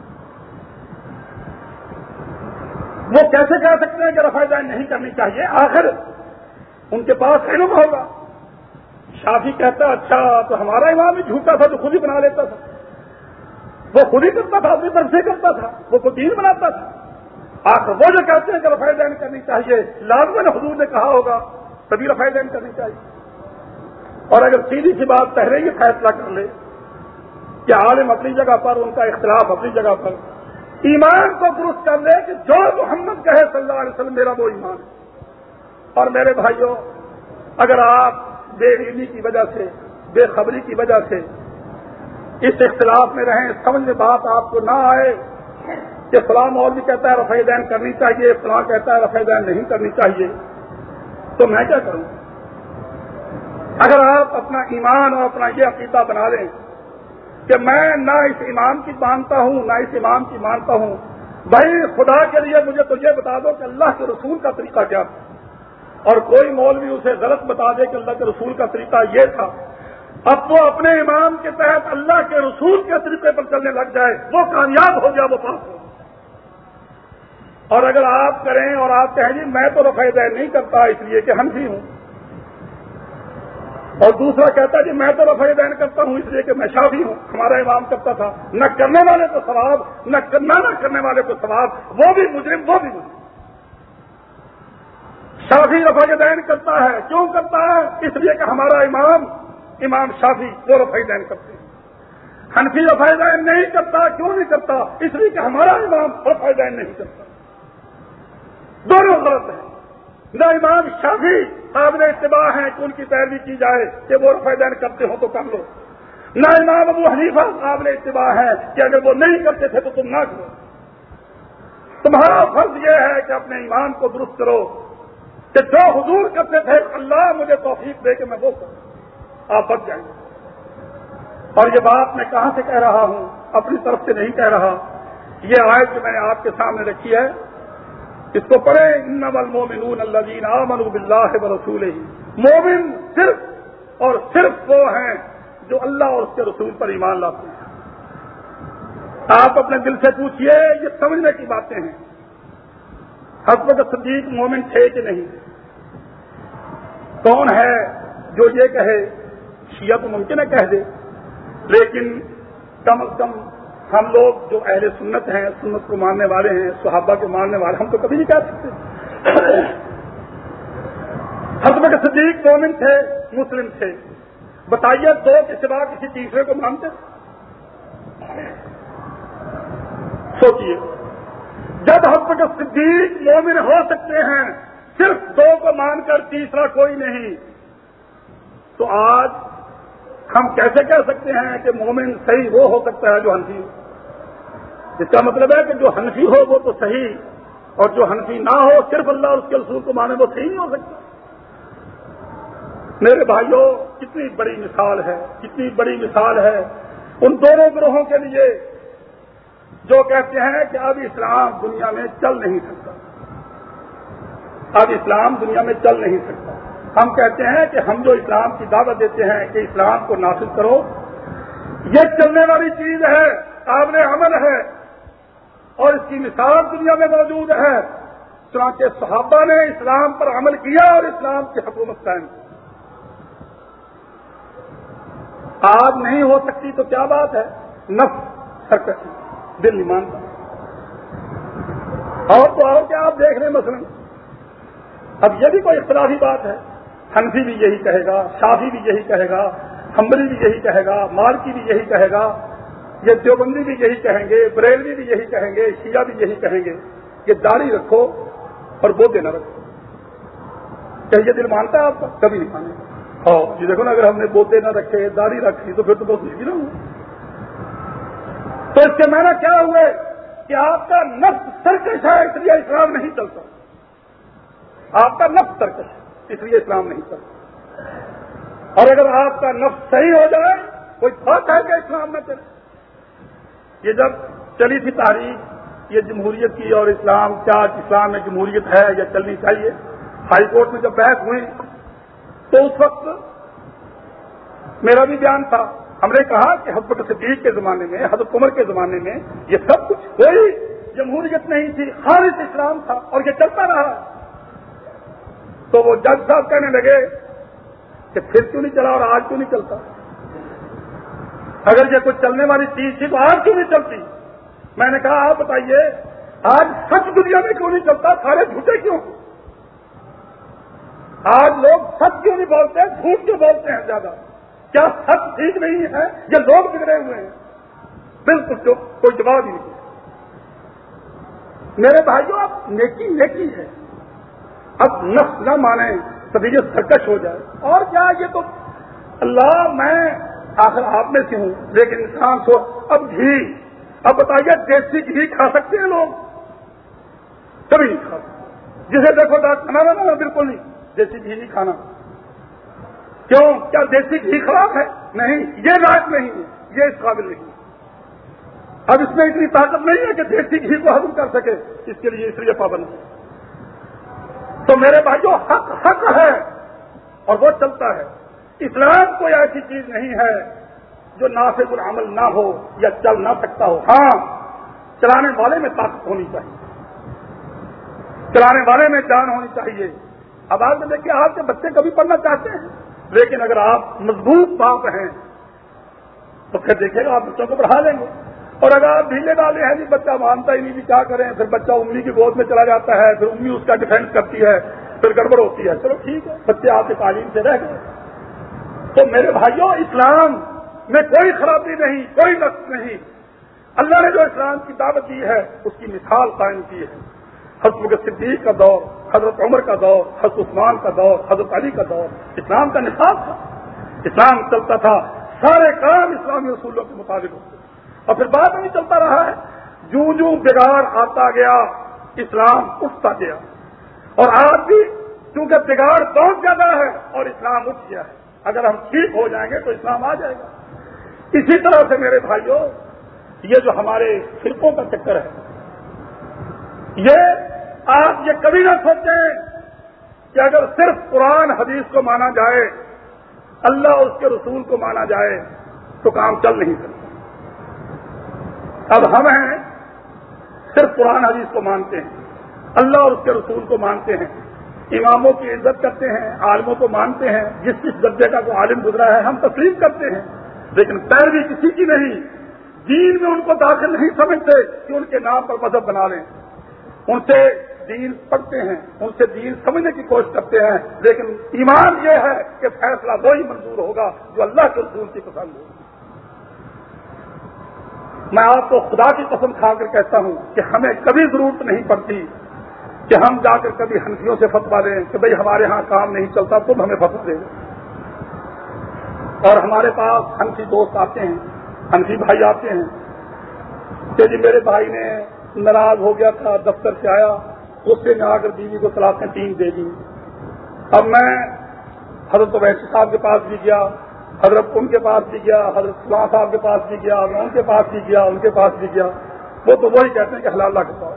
وہ کیسے کہہ سکتے ہیں کہ رفع دین نہیں کرنی چاہیے؟ آخر ان کے پاس علم ہوگا, شافعی کہتا اچھا تو ہمارا امام بھی جھوٹا تھا تو خود ہی بنا لیتا تھا، وہ خود ہی کرتا تھا، اپنی طرف سے کرتا تھا، وہ کوئی دین بناتا تھا۔ آخر وہ جو کہتے ہیں کہ رفع دین کرنی چاہیے، لازماً حضور نے کہا ہوگا تبھی رفع دین کرنی چاہیے۔ اور اگر سیدھی سی بات پہلے ہی فیصلہ کر لے کہ عالم اپنی جگہ پر، ان کا اختلاف اپنی جگہ پر، ایمان کو درست کر لے کہ جو محمد کہے صلی اللہ علیہ وسلم میرا وہ ایمان ہے۔ اور میرے بھائیوں، اگر آپ بے علمی کی وجہ سے، بے خبری کی وجہ سے اس اختلاف میں رہیں، سمجھ میں بات آپ کو نہ آئے کہ فلاں مولوی کہتا ہے رفع دین کرنی چاہیے، فلاں کہتا ہے رفع دین نہیں کرنی چاہیے، تو میں کیا کروں؟ اگر آپ اپنا ایمان اور اپنا یہ عقیدہ بنا لیں کہ میں نہ اس امام کی مانتا ہوں نہ اس امام کی مانتا ہوں، بھائی خدا کے لیے مجھے تو یہ بتا دو کہ اللہ کے رسول کا طریقہ کیا تھا، اور کوئی مولوی اسے غلط بتا دے کہ اللہ کے رسول کا طریقہ یہ تھا، اب وہ اپنے امام کے تحت اللہ کے رسول کے طریقے پر چلنے لگ جائے، وہ کامیاب ہو گیا، وہ پاس ہو۔ اور اگر آپ کریں اور آپ کہیں جی میں تو رفع دین نہیں کرتا اس لیے کہ حنفی ہوں، اور دوسرا کہتا ہے جی میں تو رفع دین کرتا ہوں اس لیے کہ میں شافعی ہوں، ہمارا امام کرتا تھا، نہ کرنے والے کو ثواب، نہ کرنا نہ کرنے والے کو ثواب، وہ بھی مجرم وہ بھی مجرم۔ شافعی رفع دین کرتا ہے، کیوں کرتا ہے؟ اس لیے کہ ہمارا امام امام شافعی وہ رفع دین کرتے ہیں۔ حنفی رفع دین نہیں کرتا، کیوں نہیں کرتا؟ اس لیے کہ ہمارا امام رفع دین نہیں کرتا۔ دونوں غلط ہیں۔ نہ امام شافعی قابل اتباع ہیں کہ ان کی پیروی کی جائے کہ وہ رفع دین کرتے ہوں تو کر لو، نہ امام ابو حنیفہ قابل اتباع ہے کہ اگر وہ نہیں کرتے تھے تو تم نہ کرو۔ تمہارا فرض یہ ہے کہ اپنے ایمان کو درست کرو کہ جو حضور کرتے تھے اللہ مجھے توفیق دے کہ میں وہ کروں، آپ بچ جائیں گے۔ اور یہ بات میں کہاں سے کہہ رہا ہوں؟ اپنی طرف سے نہیں کہہ رہا، یہ آیت جو میں نے آپ کے سامنے رکھی ہے اس کو پڑھیں، انما المؤمنون الذین آمنوا باللہ ورسولہ۔ مومن صرف اور صرف وہ ہیں جو اللہ اور اس کے رسول پر ایمان لاتے ہیں۔ آپ اپنے دل سے پوچھئے، یہ سمجھنے کی باتیں ہیں، حضرت صدیق مومن تھے کہ نہیں؟ کون ہے جو یہ کہے؟ شیعہ تو ممکن ہے کہہ دے، لیکن کم از کم ہم لوگ جو اہل سنت ہیں، سنت کو ماننے والے ہیں، صحابہ کے ماننے والے، ہم تو کبھی نہیں کہہ سکتے۔ حضرت صدیق مومن تھے، مسلم تھے، بتائیے دو کے سوا کسی تیسرے کو مانتے؟ سوچئے، جب حضرت صدیق مومن ہو سکتے ہیں صرف دو کو مان کر، تیسرا کوئی نہیں، تو آج ہم کیسے کہہ سکتے ہیں کہ مومن صحیح وہ ہو سکتا ہے جو حنفی ہو؟ اس کا مطلب ہے کہ جو حنفی ہو وہ تو صحیح، اور جو حنفی نہ ہو صرف اللہ اور اس کے رسول کو مانے وہ صحیح نہیں ہو سکتا۔ میرے بھائیوں، کتنی بڑی مثال ہے، کتنی بڑی مثال ہے ان دونوں گروہوں کے لیے جو کہتے ہیں کہ اب اسلام دنیا میں چل نہیں سکتا، اب اسلام دنیا میں چل نہیں سکتا۔ ہم کہتے ہیں کہ ہم جو اسلام کی دعوت دیتے ہیں کہ اسلام کو نافذ کرو، یہ چلنے والی چیز ہے، قابل عمل ہے، اور اس کی مثال دنیا میں موجود ہے۔ چنانچہ صحابہ نے اسلام پر عمل کیا اور اسلام کی حکومت قائم کی۔ آج نہیں ہو سکتی تو کیا بات ہے؟ نفس سرکشی، دل نہیں مانتا۔ اور تو اور کیا آپ دیکھ رہے ہیں، مثلا اب یہ بھی کوئی اختلافی بات ہے، حنفی بھی یہی کہے گا، شافعی بھی یہی کہے گا، حنبلی بھی یہی کہے گا، مالکی بھی یہی کہے گا، یہ دیوبندی بھی یہی کہیں گے، بریلوی بھی یہی کہیں گے، شیعہ بھی یہی کہیں گے کہ داڑھی رکھو اور بودے نہ رکھو۔ کیا یہ دل مانتا ہے آپ کا؟ کبھی نہیں مانے گا۔ ہاں جی دیکھو نا، اگر ہم نے بودے نہ رکھے، داڑھی رکھی تو پھر تو بہت مشکل ہوں۔ تو اس کے معنی کیا ہوئے کہ آپ کا نفس سرکش ہے، اس لیے اسلام نہیں چلتا۔ آپ کا نفس سرکش ہے، اس لیے اسلام نہیں چلتا۔ اور اگر آپ کا نفس صحیح ہو جائے، کوئی بات ہے کہ اسلام نہ چلے۔ یہ جب چلی تھی تحریک یہ جمہوریت کی اور اسلام کیا اسلام میں جمہوریت ہے یا چلنی چاہیے، ہائی کورٹ میں جب بحث ہوئی تو اس وقت میرا بھی بیان تھا، ہم نے کہا کہ حضرت صدیق کے زمانے میں، حضرت عمر کے زمانے میں یہ سب کچھ کوئی جمہوریت نہیں تھی، خالص اسلام تھا اور یہ چلتا رہا۔ تو وہ جج صاحب کہنے لگے کہ پھر کیوں نہیں چلا اور آج کیوں نہیں چلتا؟ اگر یہ کوئی چلنے والی چیز تھی تو آج کیوں نہیں چلتی؟ میں نے کہا آپ بتائیے آج سچ دنیا میں کیوں نہیں چلتا؟ سارے جھوٹے کیوں؟ آج لوگ سچ کیوں نہیں بولتے، جھوٹ کیوں بولتے ہیں زیادہ؟ کیا سچ ٹھیک نہیں ہے؟ یہ لوگ بگڑے ہوئے ہیں؟ بالکل جو کوئی جواب ہی نہیں۔ میرے بھائیوں اب نیکی نیکی ہے، اب نفس نہ مانے طبیعت سرکش ہو جائے، اور کیا یہ تو اللہ میں آخر آپ میں سے ہوں، لیکن انسان سو اب گھی، اب بتائیے دیسی گھی کھا سکتے ہیں لوگ؟ کبھی نہیں کھا سکتے۔ جسے دیکھو ڈاکٹر نہ نہ بالکل نہیں، دیسی گھی نہیں کھانا۔ کیوں؟ کیا دیسی گھی خراب ہے؟ نہیں، یہ لائق نہیں ہے، یہ اس قابل نہیں۔ اب اس میں اتنی طاقت نہیں ہے کہ دیسی گھی کو ہضم کر سکے، اس کے لیے اس لیے پابند ہے۔ تو میرے بھائیوں حق حق ہے اور وہ چلتا ہے۔ اسلام کوئی ایسی چیز نہیں ہے جو نافذ العمل نہ ہو یا چل نہ سکتا ہو۔ ہاں، چلانے والے میں طاقت ہونی چاہیے، چلانے والے میں جان ہونی چاہیے۔ اب آپ نے دیکھیے آپ کے بچے کبھی پڑھنا چاہتے ہیں، لیکن اگر آپ مضبوط باپ ہیں تو پھر دیکھیں گا آپ بچوں کو پڑھا لیں گے۔ اور اگر آپ ڈھیلے ڈالے ہیں جی بچہ مانتا ہی نہیں بھی کیا کریں، پھر بچہ امی کی گود میں چلا جاتا ہے، پھر امی اس کا ڈیفینس کرتی ہے، پھر گڑبڑ ہوتی ہے۔ چلو ٹھیک ہے، بچے آپ کی تعلیم سے رہ گئے۔ تو میرے بھائیوں اسلام میں کوئی خرابی نہیں، کوئی نقص نہیں۔ اللہ نے جو اسلام کی دعوت دی ہے اس کی مثال قائم کی ہے۔ حضرت صدیق کا دور، حضرت عمر کا دور، حضرت عثمان کا دور، حضرت علی کا دور اسلام کا نصاب تھا۔ اسلام چلتا تھا، سارے کام اسلامی اصولوں کے مطابق ہوتے، اور پھر بعد میں چلتا رہا ہے۔ جوں جوں بگاڑ آتا گیا اسلام اٹھتا گیا، اور آج بھی چونکہ بگاڑ بہت زیادہ ہے اور اسلام اٹھ گیا ہے۔ اگر ہم ٹھیک ہو جائیں گے تو اسلام آ جائے گا۔ اسی طرح سے میرے بھائیوں یہ جو ہمارے فرقوں کا چکر ہے، یہ آپ یہ کبھی نہ سوچیں کہ اگر صرف قرآن حدیث کو مانا جائے، اللہ اور اس کے رسول کو مانا جائے تو کام چل نہیں سکتا۔ اب ہم ہیں صرف قرآن حدیث کو مانتے ہیں، اللہ اور اس کے رسول کو مانتے ہیں، اماموں کی عزت کرتے ہیں، عالموں کو مانتے ہیں، جس جس درجے کا کوئی عالم گزرا ہے ہم تسلیم کرتے ہیں، لیکن پیروی کسی کی نہیں۔ دین میں ان کو داخل نہیں سمجھتے کہ ان کے نام پر مذہب بنا لیں، ان سے دین پڑھتے ہیں، ان سے دین سمجھنے کی کوشش کرتے ہیں، لیکن ایمان یہ ہے کہ فیصلہ وہی منظور ہوگا جو اللہ کے رسول کی پسند ہوگی۔ میں آپ کو خدا کی قسم کھا کر کہتا ہوں کہ ہمیں کبھی ضرورت نہیں پڑتی کہ ہم جا کر کبھی حنفیوں سے فتوا لیں کہ بھئی ہمارے ہاں کام نہیں چلتا تم ہمیں فتوا دے دو۔ اور ہمارے پاس حنفی دوست آتے ہیں، حنفی بھائی آتے ہیں کہ جی میرے بھائی نے ناراض ہو گیا تھا، دفتر سے آیا، غصے میں آ کر بیوی کو طلاقیں تین دے دی۔ اب میں حضرت ویسی صاحب کے پاس بھی گیا، حضرت ان کے پاس بھی گیا، حضرت فلاں صاحب کے پاس بھی گیا، میں ان کے پاس بھی گیا، ان کے پاس بھی گیا، وہ تو وہی کہتے ہیں کہ حلال اللہ کے پاس۔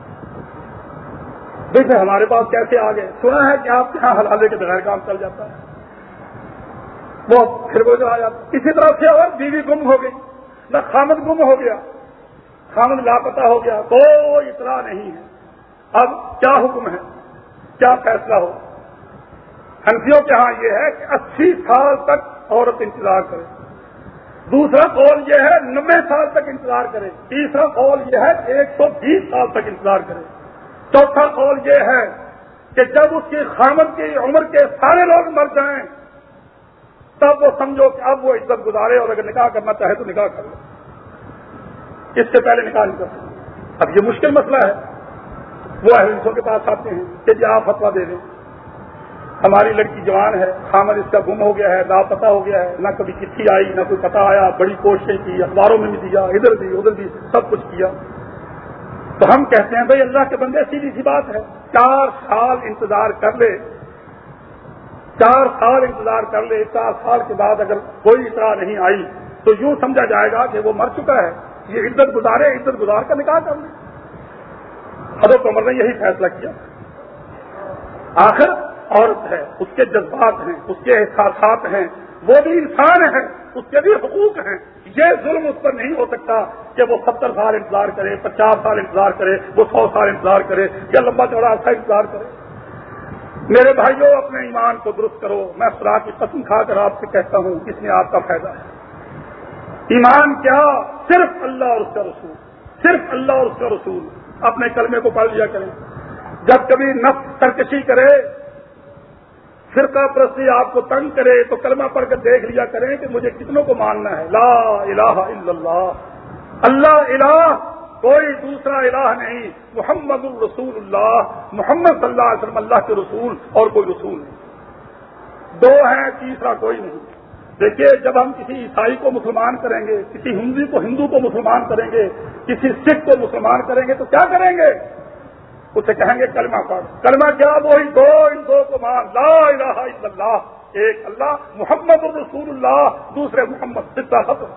دیکھیں ہمارے پاس کیسے آ گئے؟ سنا ہے کہ آپ کے یہاں حلالے کے بغیر کام چل جاتا ہے، وہ پھر وہ چلا جاتا۔ اسی طرح سے اور بیوی گم ہو گئی، نہ خامد گم ہو گیا، خامد لاپتہ ہو گیا، کوئی اطلاع نہیں ہے۔ اب کیا حکم ہے، کیا فیصلہ ہو؟ حنفیوں کے ہاں یہ ہے کہ اسی سال تک عورت انتظار کرے، دوسرا قول یہ ہے نبے سال تک انتظار کرے، تیسرا قول یہ ہے کہ ایک سو بیس سال تک انتظار کرے، چوتھا قول یہ ہے کہ جب اس کی خامد کی عمر کے سارے لوگ مر جائیں تب وہ سمجھو کہ اب وہ عزت گزارے، اور اگر نکاح کرنا چاہے تو نکاح کر لے، اس سے پہلے نکاح نہیں کر سکتے۔ اب یہ مشکل مسئلہ ہے، وہ اہل حدیثوں کے پاس آتے ہیں کہ جی آپ فتوا دے دیں، ہماری لڑکی جوان ہے، خامد اس کا گم ہو گیا ہے، لاپتہ ہو گیا ہے، نہ کبھی چٹھی آئی نہ کوئی پتہ آیا، بڑی کوششیں کی، اخباروں میں بھی دیا، ادھر بھی ادھر بھی سب کچھ کیا۔ تو ہم کہتے ہیں بھائی اللہ کے بندے سیدھی سی بات ہے، چار سال انتظار کر لے، چار سال انتظار کر لے، چار سال کے بعد اگر کوئی اطلاع نہیں آئی تو یوں سمجھا جائے گا کہ وہ مر چکا ہے، یہ عزت گزارے، عزت گزار کا نکاح کر لے۔ حضرت عمر نے یہی فیصلہ کیا۔ آخر عورت ہے، اس کے جذبات ہیں، اس کے احساسات ہیں، وہ بھی انسان ہے، اس کے بھی حقوق ہیں، یہ ظلم اس پر نہیں ہو سکتا کہ وہ ستر سال انتظار کرے، پچاس سال انتظار کرے، وہ سو سال انتظار کرے یا لمبا چوڑا عرصہ انتظار کرے۔ میرے بھائیوں اپنے ایمان کو درست کرو. میں خدا کی قسم کھا کر آپ سے کہتا ہوں اس میں آپ کا فائدہ ہے. ایمان کیا؟ صرف اللہ اور اس کا رسول, صرف اللہ اور اس کا رسول. اپنے کلمے کو پڑھ لیا کریں. جب کبھی نفس سرکشی کرے, فرقہ پرستی آپ کو تنگ کرے, تو کلمہ پڑھ کر دیکھ لیا کریں کہ مجھے کتنوں کو ماننا ہے. لا الہ الا اللہ, اللہ الہ, کوئی دوسرا الہ نہیں. محمد الرسول اللہ, محمد صلی اللہ علیہ وسلم اللہ کے رسول, اور کوئی رسول نہیں. دو ہیں, تیسرا کوئی نہیں. دیکھیے جب ہم کسی عیسائی کو مسلمان کریں گے, کسی ہندو کو ہندو کو مسلمان کریں گے, کسی سکھ کو مسلمان کریں گے, تو کیا کریں گے؟ اسے کہیں گے کلمہ پڑھ. کلمہ کیا؟ وہی دو, ان دو کو مان. لا الہ الا اللہ, ایک اللہ, محمد الرسول اللہ, دوسرے محمد. ستا ختم.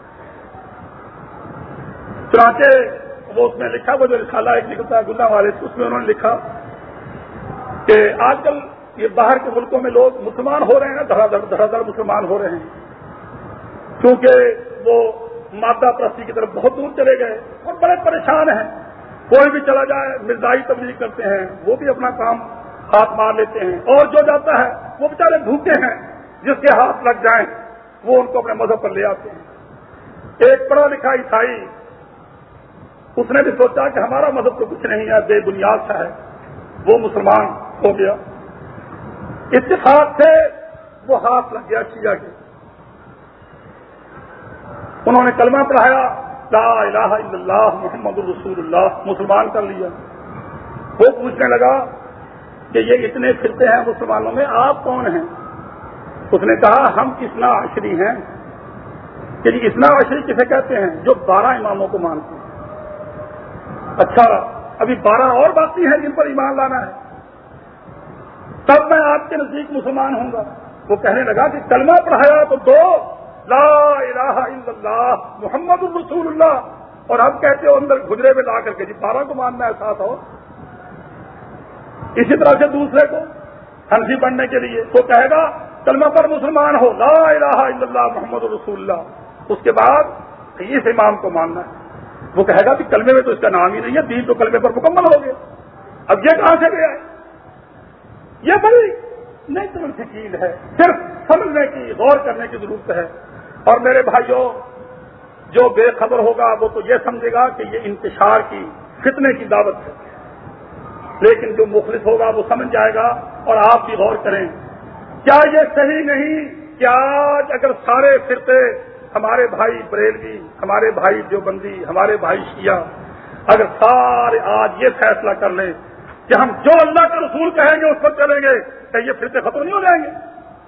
چنانچہ وہ اس میں لکھا, وہ جو رسالہ ایک لکھتا ہے گلہ والے, اس میں انہوں نے لکھا کہ آج کل یہ باہر کے ملکوں میں لوگ مسلمان ہو رہے ہیں, دھڑا دھڑ دھڑا دھڑ مسلمان ہو رہے ہیں, کیونکہ وہ مادہ پرستی کی طرف بہت دور چلے گئے اور بڑے پریشان ہیں. کوئی بھی چلا جائے, مرزائی تبلیغ کرتے ہیں, وہ بھی اپنا کام ہاتھ مار لیتے ہیں, اور جو جاتا ہے وہ بیچارے بھوکے ہیں, جس کے ہاتھ لگ جائیں وہ ان کو اپنے مذہب پر لے آتے ہیں. ایک پڑھا لکھا عیسائی, اس نے بھی سوچا کہ ہمارا مذہب تو کچھ نہیں ہے, بے بنیاد سا ہے, وہ مسلمان ہو گیا. اتفاق سے وہ ہاتھ لگ گیا شیعہ کے. انہوں نے کلمہ پڑھایا, لا الہ الا اللہ محمد الرسول اللہ, مسلمان کر لیا. وہ پوچھنے لگا کہ یہ اتنے فرقے ہیں مسلمانوں میں, آپ کون ہیں؟ اس نے کہا ہم اثنا عشری ہیں. کہ جی اثنا عشری کسے کہتے ہیں؟ جو بارہ اماموں کو مانتے ہیں. اچھا, ابھی بارہ اور باقی ہیں جن پر ایمان لانا ہے, تب میں آپ کے نزدیک مسلمان ہوں گا. وہ کہنے لگا کہ کلمہ پڑھایا تو دو, لا الہ الا اللہ محمد الرسول اللہ, اور اب کہتے ہو اندر گھجرے میں لا کر کے جی بارہ کو ماننا ہے ساتھ. اور اسی طرح سے دوسرے کو حنفی بننے کے لیے وہ کہے گا کلمہ پر مسلمان ہو, لا الہ الا اللہ محمد الرسول اللہ, اس کے بعد اس امام کو ماننا ہے. وہ کہے گا کہ کلمے میں تو اس کا نام ہی نہیں ہے, دین تو کلمے پر مکمل ہو گیا. اب یہ کہاں سے گیا ہے؟ یہ بڑی نہیں سمجھ کی چیز ہے, صرف سمجھنے کی, غور کرنے کی ضرورت ہے. اور میرے بھائیوں, جو بے خبر ہوگا وہ تو یہ سمجھے گا کہ یہ انتشار کی, فتنے کی دعوت ہے, لیکن جو مخلص ہوگا وہ سمجھ جائے گا. اور آپ بھی غور کریں, کیا یہ صحیح نہیں کہ آج اگر سارے فرقے, ہمارے بھائی بریلوی, ہمارے بھائی دیوبندی, ہمارے بھائی شیعہ, اگر سارے آج یہ فیصلہ کر لیں کہ ہم جو اللہ کا رسول کہیں گے اس پر چلیں گے, کہ یہ فرقے ختم نہیں ہو جائیں گے؟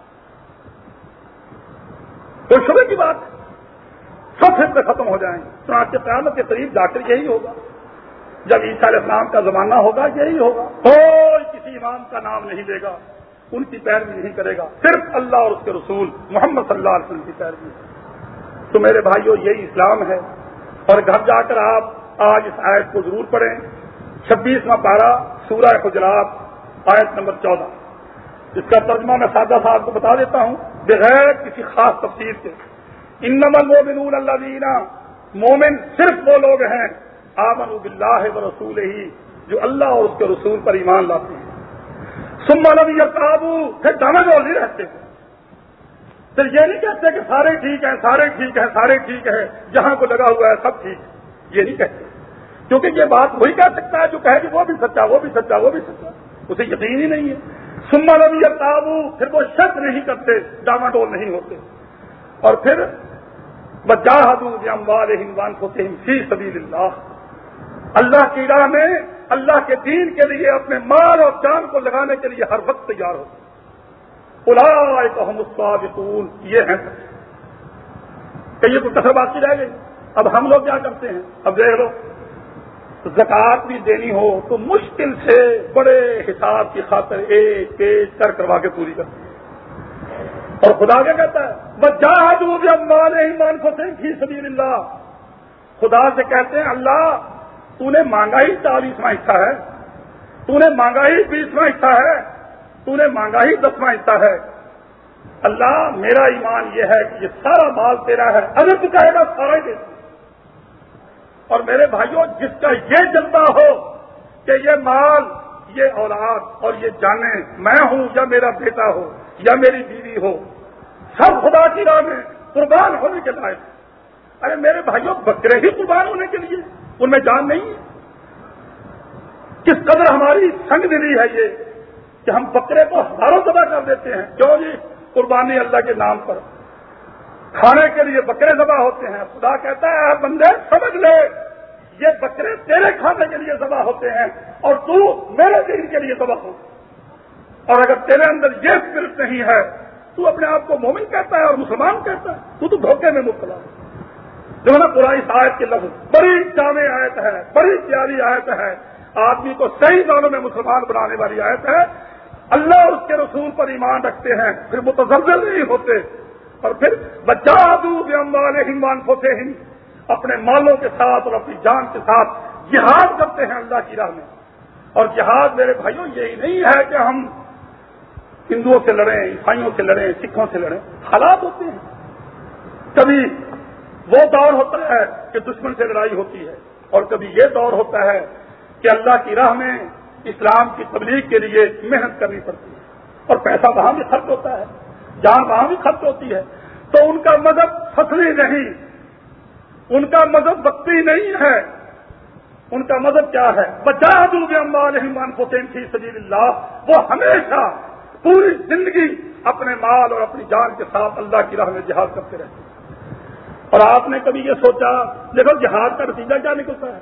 کوئی شبے کی بات ہے, سب فرقے ختم ہو جائیں گے. چنانچہ قیامت کے قریب جا کر یہی ہوگا. جب عیسیٰ علیہ السلام کا زمانہ ہوگا یہی ہوگا. کوئی کسی امام کا نام نہیں لے گا, ان کی پیروی نہیں کرے گا, صرف اللہ اور اس کے رسول محمد صلی اللہ علیہ وسلم کی پیروی. تو میرے بھائیوں یہی اسلام ہے. اور گھر جا کر آپ آج اس آیت کو ضرور پڑھیں, چھبیسواں پارہ سورہ حجرات آیت نمبر چودہ. اس کا ترجمہ میں سادہ سا آپ کو بتا دیتا ہوں بغیر کسی خاص تفسیر کے. انما المؤمنون الذین, مومن صرف وہ لوگ ہیں, آمنوا باللہ ورسولہ, جو اللہ اور اس کے رسول پر ایمان لاتے ہیں. ثم لم یرتابوا, پھر دامن اور نہیں رہتے ہیں. پھر یہ نہیں کہتے کہ سارے ٹھیک ہیں, سارے ٹھیک ہیں, سارے ٹھیک ہیں, جہاں کو لگا ہوا ہے سب ٹھیک ہے, یہ نہیں کہتے. کیونکہ یہ بات وہی کہہ سکتا ہے جو کہے کہ وہ بھی سچا, وہ بھی سچا, وہ بھی سچا, اسے یقین ہی نہیں ہے. ثم لم یرتابوا, پھر وہ شک نہیں کرتے, ڈاواڈول نہیں ہوتے. اور پھر وجاہدوا باموالہم وانفسہم فی سبیل اللہ, اللہ کی راہ میں, اللہ کے دین کے لیے اپنے مال اور جان کو لگانے کے لیے ہر وقت تیار ہوتے. اولئک ھم الصادقون, یہ ہیں کہ یہ کوئی کسر باقی رہ گئی. اب ہم لوگ کیا کرتے ہیں؟ اب دیکھ لو, زکوٰۃ بھی دینی ہو تو مشکل سے بڑے حساب کی خاطر ایک ایک کر کروا کے پوری کرتے ہیں. اور خدا کیا کہتا ہے؟ وجاہدوا باموالہم وانفسہم فی سبیل اللہ, خدا سے کہتے ہیں اللہ تو نے مانگا ہی چالیسواں حصہ ہے, تو نے مانگا ہی بیسواں حصہ ہے, تو نے مانگا ہی دسواں حصہ ہے. اللہ میرا ایمان یہ ہے کہ یہ سارا مال تیرا ہے, اگر تو کہے گا سارا ہی دے. اور میرے بھائیوں, جس کا یہ جذبہ ہو کہ یہ مال, یہ اولاد اور یہ جانیں میں ہوں یا میرا بیٹا ہو یا میری بیوی ہو، سب خدا کی راہ میں قربان ہونے کے لائق. ارے میرے بھائیوں، بکرے ہی قربان ہونے کے لیے، ان میں جان نہیں ہے. کس قدر ہماری سنگ دلی ہے یہ کہ ہم بکرے کو ہزاروں ذبح کر دیتے ہیں. کیوں جی؟ قربانی اللہ کے نام پر، کھانے کے لیے بکرے ذبح ہوتے ہیں. خدا کہتا ہے بندے سمجھ لے، یہ بکرے تیرے کھانے کے لیے ذبح ہوتے ہیں اور تو میرے دین کے لیے ذبح ہو. اور اگر تیرے اندر یہ اسپرٹ نہیں ہے، تو اپنے آپ کو مومن کہتا ہے اور مسلمان کہتا ہے، تو تو دھوکے میں مبتلا ہے. جو ہے نا قرآن آیت کے لفظ بڑی جامع آیت ہے، بڑی پیاری آیت ہے، آدمی کو صحیح معنوں میں مسلمان بنانے والی آیت ہے. اللہ اور اس کے رسول پر ایمان رکھتے ہیں، پھر متزلزل نہیں ہوتے، اور پھر وجاہدوا باموالہم وانفسہم، اپنے مالوں کے ساتھ اور اپنی جان کے ساتھ جہاد کرتے ہیں اللہ کی راہ میں. اور جہاد میرے بھائیوں یہی نہیں ہے کہ ہم ہندوؤں سے لڑیں، عیسائیوں سے لڑیں، سکھوں سے لڑیں. حالات ہوتے ہیں، کبھی وہ دور ہوتا ہے کہ دشمن سے لڑائی ہوتی ہے، اور کبھی یہ دور ہوتا ہے کہ اللہ کی راہ میں اسلام کی تبلیغ کے لیے محنت کرنی پڑتی ہے، اور پیسہ وہاں بھی خرچ ہوتا ہے، جان وہاں بھی خرچ ہوتی ہے. تو ان کا مذہب فصلی نہیں، ان کا مذہب وقتی نہیں ہے. ان کا مذہب کیا ہے؟ وجاہدوا باموالہم وانفسہم فی سبیل اللہ. وہ ہمیشہ پوری زندگی اپنے مال اور اپنی جان کے ساتھ اللہ کی راہ میں جہاد کرتے رہتے ہیں. اور آپ نے کبھی یہ سوچا، دیکھو جہاد کا نتیجہ کیا نکلتا ہے؟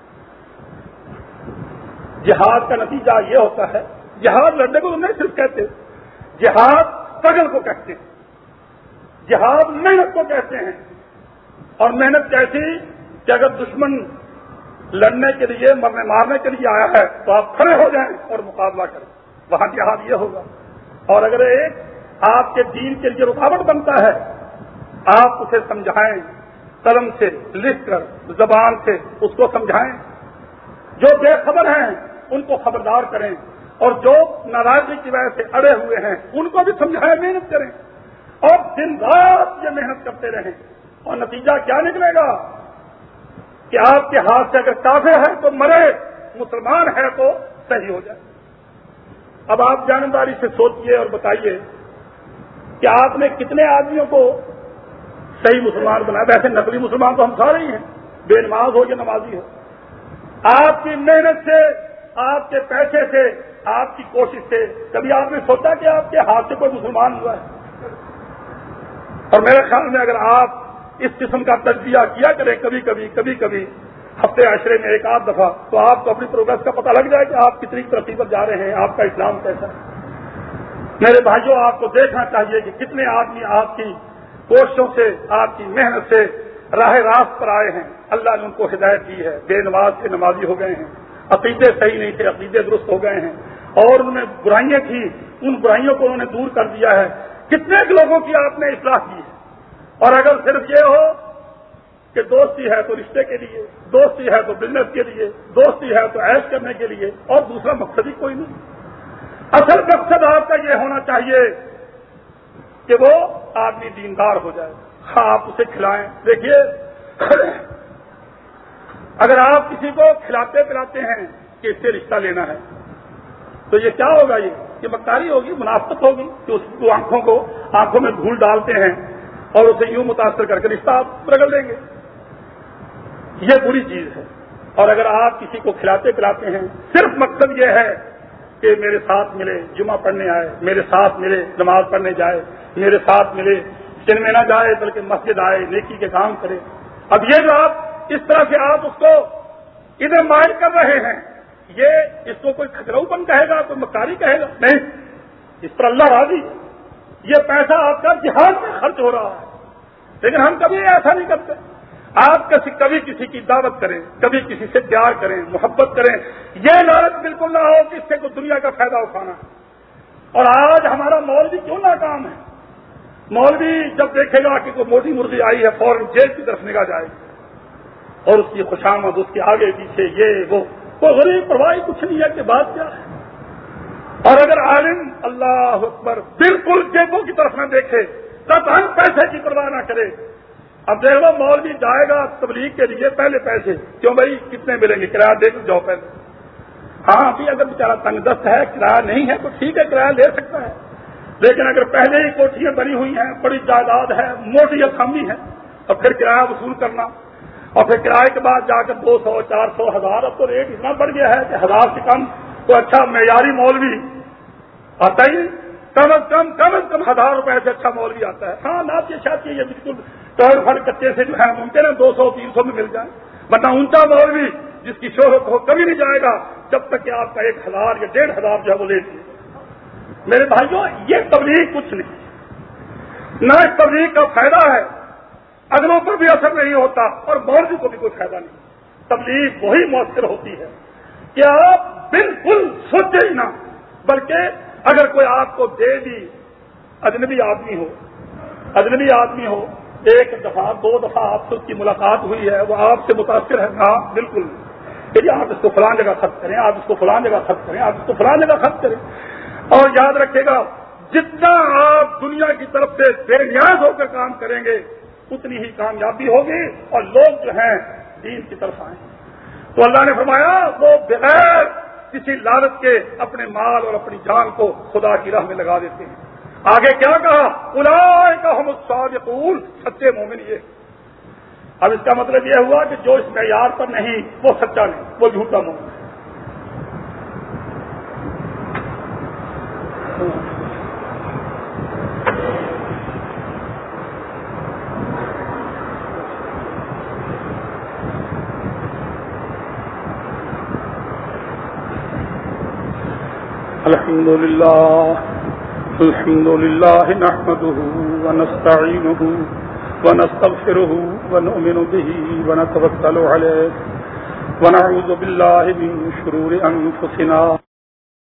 جہاد کا نتیجہ یہ ہوتا ہے، جہاد لڑنے کو نہیں صرف کہتے، جہاد اسٹرگل کو کہتے ہیں، جہاد محنت کو کہتے ہیں. اور محنت کیسی کہ اگر دشمن لڑنے کے لیے، مرنے مارنے کے لیے آیا ہے تو آپ کھڑے ہو جائیں اور مقابلہ کریں، وہاں جہاد یہ ہوگا. اور اگر ایک آپ کے دین کے لیے رکاوٹ بنتا ہے، آپ اسے سمجھائیں، قلم سے لکھ کر زبان سے اس کو سمجھائیں. جو بے خبر ہیں ان کو خبردار کریں، اور جو ناراضگی کی وجہ سے اڑے ہوئے ہیں ان کو بھی سمجھائیں، محنت کریں، اور دن رات یہ محنت کرتے رہیں. اور نتیجہ کیا نکلے گا کہ آپ کے ہاتھ سے اگر کافر ہے تو مرے، مسلمان ہے تو صحیح ہو جائے. اب آپ جانبداری سے سوچئے اور بتائیے کہ آپ نے کتنے آدمیوں کو صحیح مسلمان بنایا. ویسے نقلی مسلمان تو ہم سارے ہی ہیں، بے نماز ہو یا نمازی ہو. آپ کی محنت سے، آپ کے پیسے سے، آپ کی کوشش سے کبھی آپ نے سوچا کہ آپ کے ہاتھ سے کوئی مسلمان ہوا ہے؟ اور میرے خیال میں اگر آپ اس قسم کا تجزیہ کیا کریں کبھی کبھی کبھی کبھی ہفتے عشرے میں ایک آدھ دفعہ، تو آپ کو اپنی پروگرس کا پتہ لگ جائے کہ آپ کتنی ترقی پر جا رہے ہیں، آپ کا اسلام کیسا ہے. میرے بھائیوں، آپ کو دیکھنا چاہیے کہ کتنے آدمی آپ کی کوششوں سے، آپ کی محنت سے راہ راست پر آئے ہیں. اللہ نے ان کو ہدایت دی ہے، بے نماز سے نمازی ہو گئے ہیں، عقیدے صحیح نہیں تھے، عقیدے درست ہو گئے ہیں، اور انہوں نے برائیاں تھیں، ان برائیوں کو انہوں نے دور کر دیا ہے. کتنے لوگوں کی آپ نے اصلاح کی ہے. اور اگر صرف یہ ہو کہ دوستی ہے تو رشتے کے لیے، دوستی ہے تو بزنس کے لیے، دوستی ہے تو عیش کرنے کے لیے، اور دوسرا مقصد ہی کوئی نہیں. اصل مقصد آپ کا یہ ہونا چاہیے کہ وہ آدمی دیندار ہو جائے. ہاں، آپ اسے کھلائیں. دیکھیے، اگر آپ کسی کو کھلاتے پلاتے ہیں کہ اس سے رشتہ لینا ہے تو یہ کیا ہوگا؟ یہ کہ مکاری ہوگی، منافقت ہوگی کہ اس کو آنکھوں کو آنکھوں میں دھول ڈالتے ہیں اور اسے یوں متاثر کر کے رشتہ آپ رگڑ دیں گے. یہ بری چیز ہے. اور اگر آپ کسی کو کھلاتے پلاتے ہیں، صرف مقصد یہ ہے کہ میرے ساتھ ملے، جمعہ پڑھنے آئے، میرے ساتھ ملے، نماز پڑھنے جائے، میرے ساتھ ملے، دن میں نہ جائے بلکہ مسجد آئے، نیکی کے کام کرے. اب یہ جو آپ اس طرح سے آپ اس کو ادھر مائل کر رہے ہیں، یہ اس کو کوئی کھجراؤ پن کہے گا، کوئی مکاری کہے گا؟ نہیں، اس پر اللہ راضی. یہ پیسہ آپ کا جہاد میں خرچ ہو رہا ہے. لیکن ہم کبھی ایسا نہیں کرتے. آپ کسی کبھی کسی کی دعوت کریں، کبھی کسی سے پیار کریں، محبت کریں، یہ لالچ بالکل نہ ہو کہ اس سے کوئی دنیا کا فائدہ اٹھانا ہے. اور آج ہمارا مولوی کیوں ناکام ہے؟ مولوی جب دیکھے گا کہ کوئی موٹی مرغی آئی ہے فوراً جیل کی طرف نگاہ جائے گی، اور اس کی خوشامد، اس کے آگے پیچھے یہ وہ، کوئی غریب پرواہی کچھ نہیں ہے کہ بات کیا ہے. اور اگر عالم اللہ اکبر بالکل جیبوں کی طرف نہ دیکھے، قطعاً پیسے کی پرواہ نہ کرے. اب دیکھ لو، مولوی جائے گا تبلیغ کے لیے، پہلے پیسے، کیوں بھائی کتنے ملیں گے، کرایہ دے کے جاؤ پہلے. ہاں ابھی اگر بیچارہ تنگ دست ہے، کرایہ نہیں ہے تو ٹھیک ہے، کرایہ لے سکتا ہے، لیکن اگر پہلے ہی کوٹھیاں بنی ہوئی ہیں، بڑی جائیداد ہے، موٹی اکامی ہے، اور پھر کرایہ وصول کرنا، اور پھر کرائے کے بعد جا کر دو سو چار سو ہزار، اب تو ریٹ اتنا بڑھ گیا ہے کہ ہزار سے کم تو اچھا معیاری مولوی آتا ہی کم از کم کم از کم ہزار روپے سے اچھا مولوی آتا ہے. ہاں نات یہ شاید یہ بالکل ٹر فر کچے سے جو ہے ممکن ہے دو سو تین سو میں مل جائے، ورنہ اونچا مولوی جس کی شہرت ہو کبھی نہیں جائے گا جب تک کہ آپ کا ایک ہزار یا ڈیڑھ ہزار جو ہے وہ لے لیے. میرے بھائیوں یہ تبلیغ کچھ نہیں، نہ اس تبلیغ کا فائدہ ہے، اگلوں پر بھی اثر نہیں ہوتا اور مولوی کو بھی کوئی فائدہ نہیں. تبلیغ وہی مؤثر ہوتی ہے کہ آپ بالکل سوچے ہی نہ، بلکہ اگر کوئی آپ کو دے بھی اجنبی آدمی ہو اجنبی آدمی ہو ایک دفعہ دو دفعہ آپ سے اس کی ملاقات ہوئی ہے، وہ آپ سے متاثر ہے، ہاں بالکل کہ جی آپ اس کو فلاں جگہ خرچ کریں، آپ اس کو فلاں جگہ خرچ کریں، آپ اس کو فلاں جگہ خرچ کریں. اور یاد رکھے گا جتنا آپ دنیا کی طرف سے بے نیاز ہو کر کام کریں گے اتنی ہی کامیابی ہوگی اور لوگ جو ہیں دین کی طرف آئیں. تو اللہ نے فرمایا وہ بغیر کسی لالچ کے اپنے مال اور اپنی جان کو خدا کی راہ میں لگا دیتے ہیں. آگے کیا کہا؟ اولئک هم الصادقون، سچے مومن یہ. اب اس کا مطلب یہ ہوا کہ جو اس معیار پر نہیں وہ سچا نہیں، وہ جھوٹا مومن ہے. الحمد للہ الحمد للہ نحمده ونستعینه ونستغفره ونؤمن به ونتوکل علیہ ونعوذ باللہ من شرور انفسنا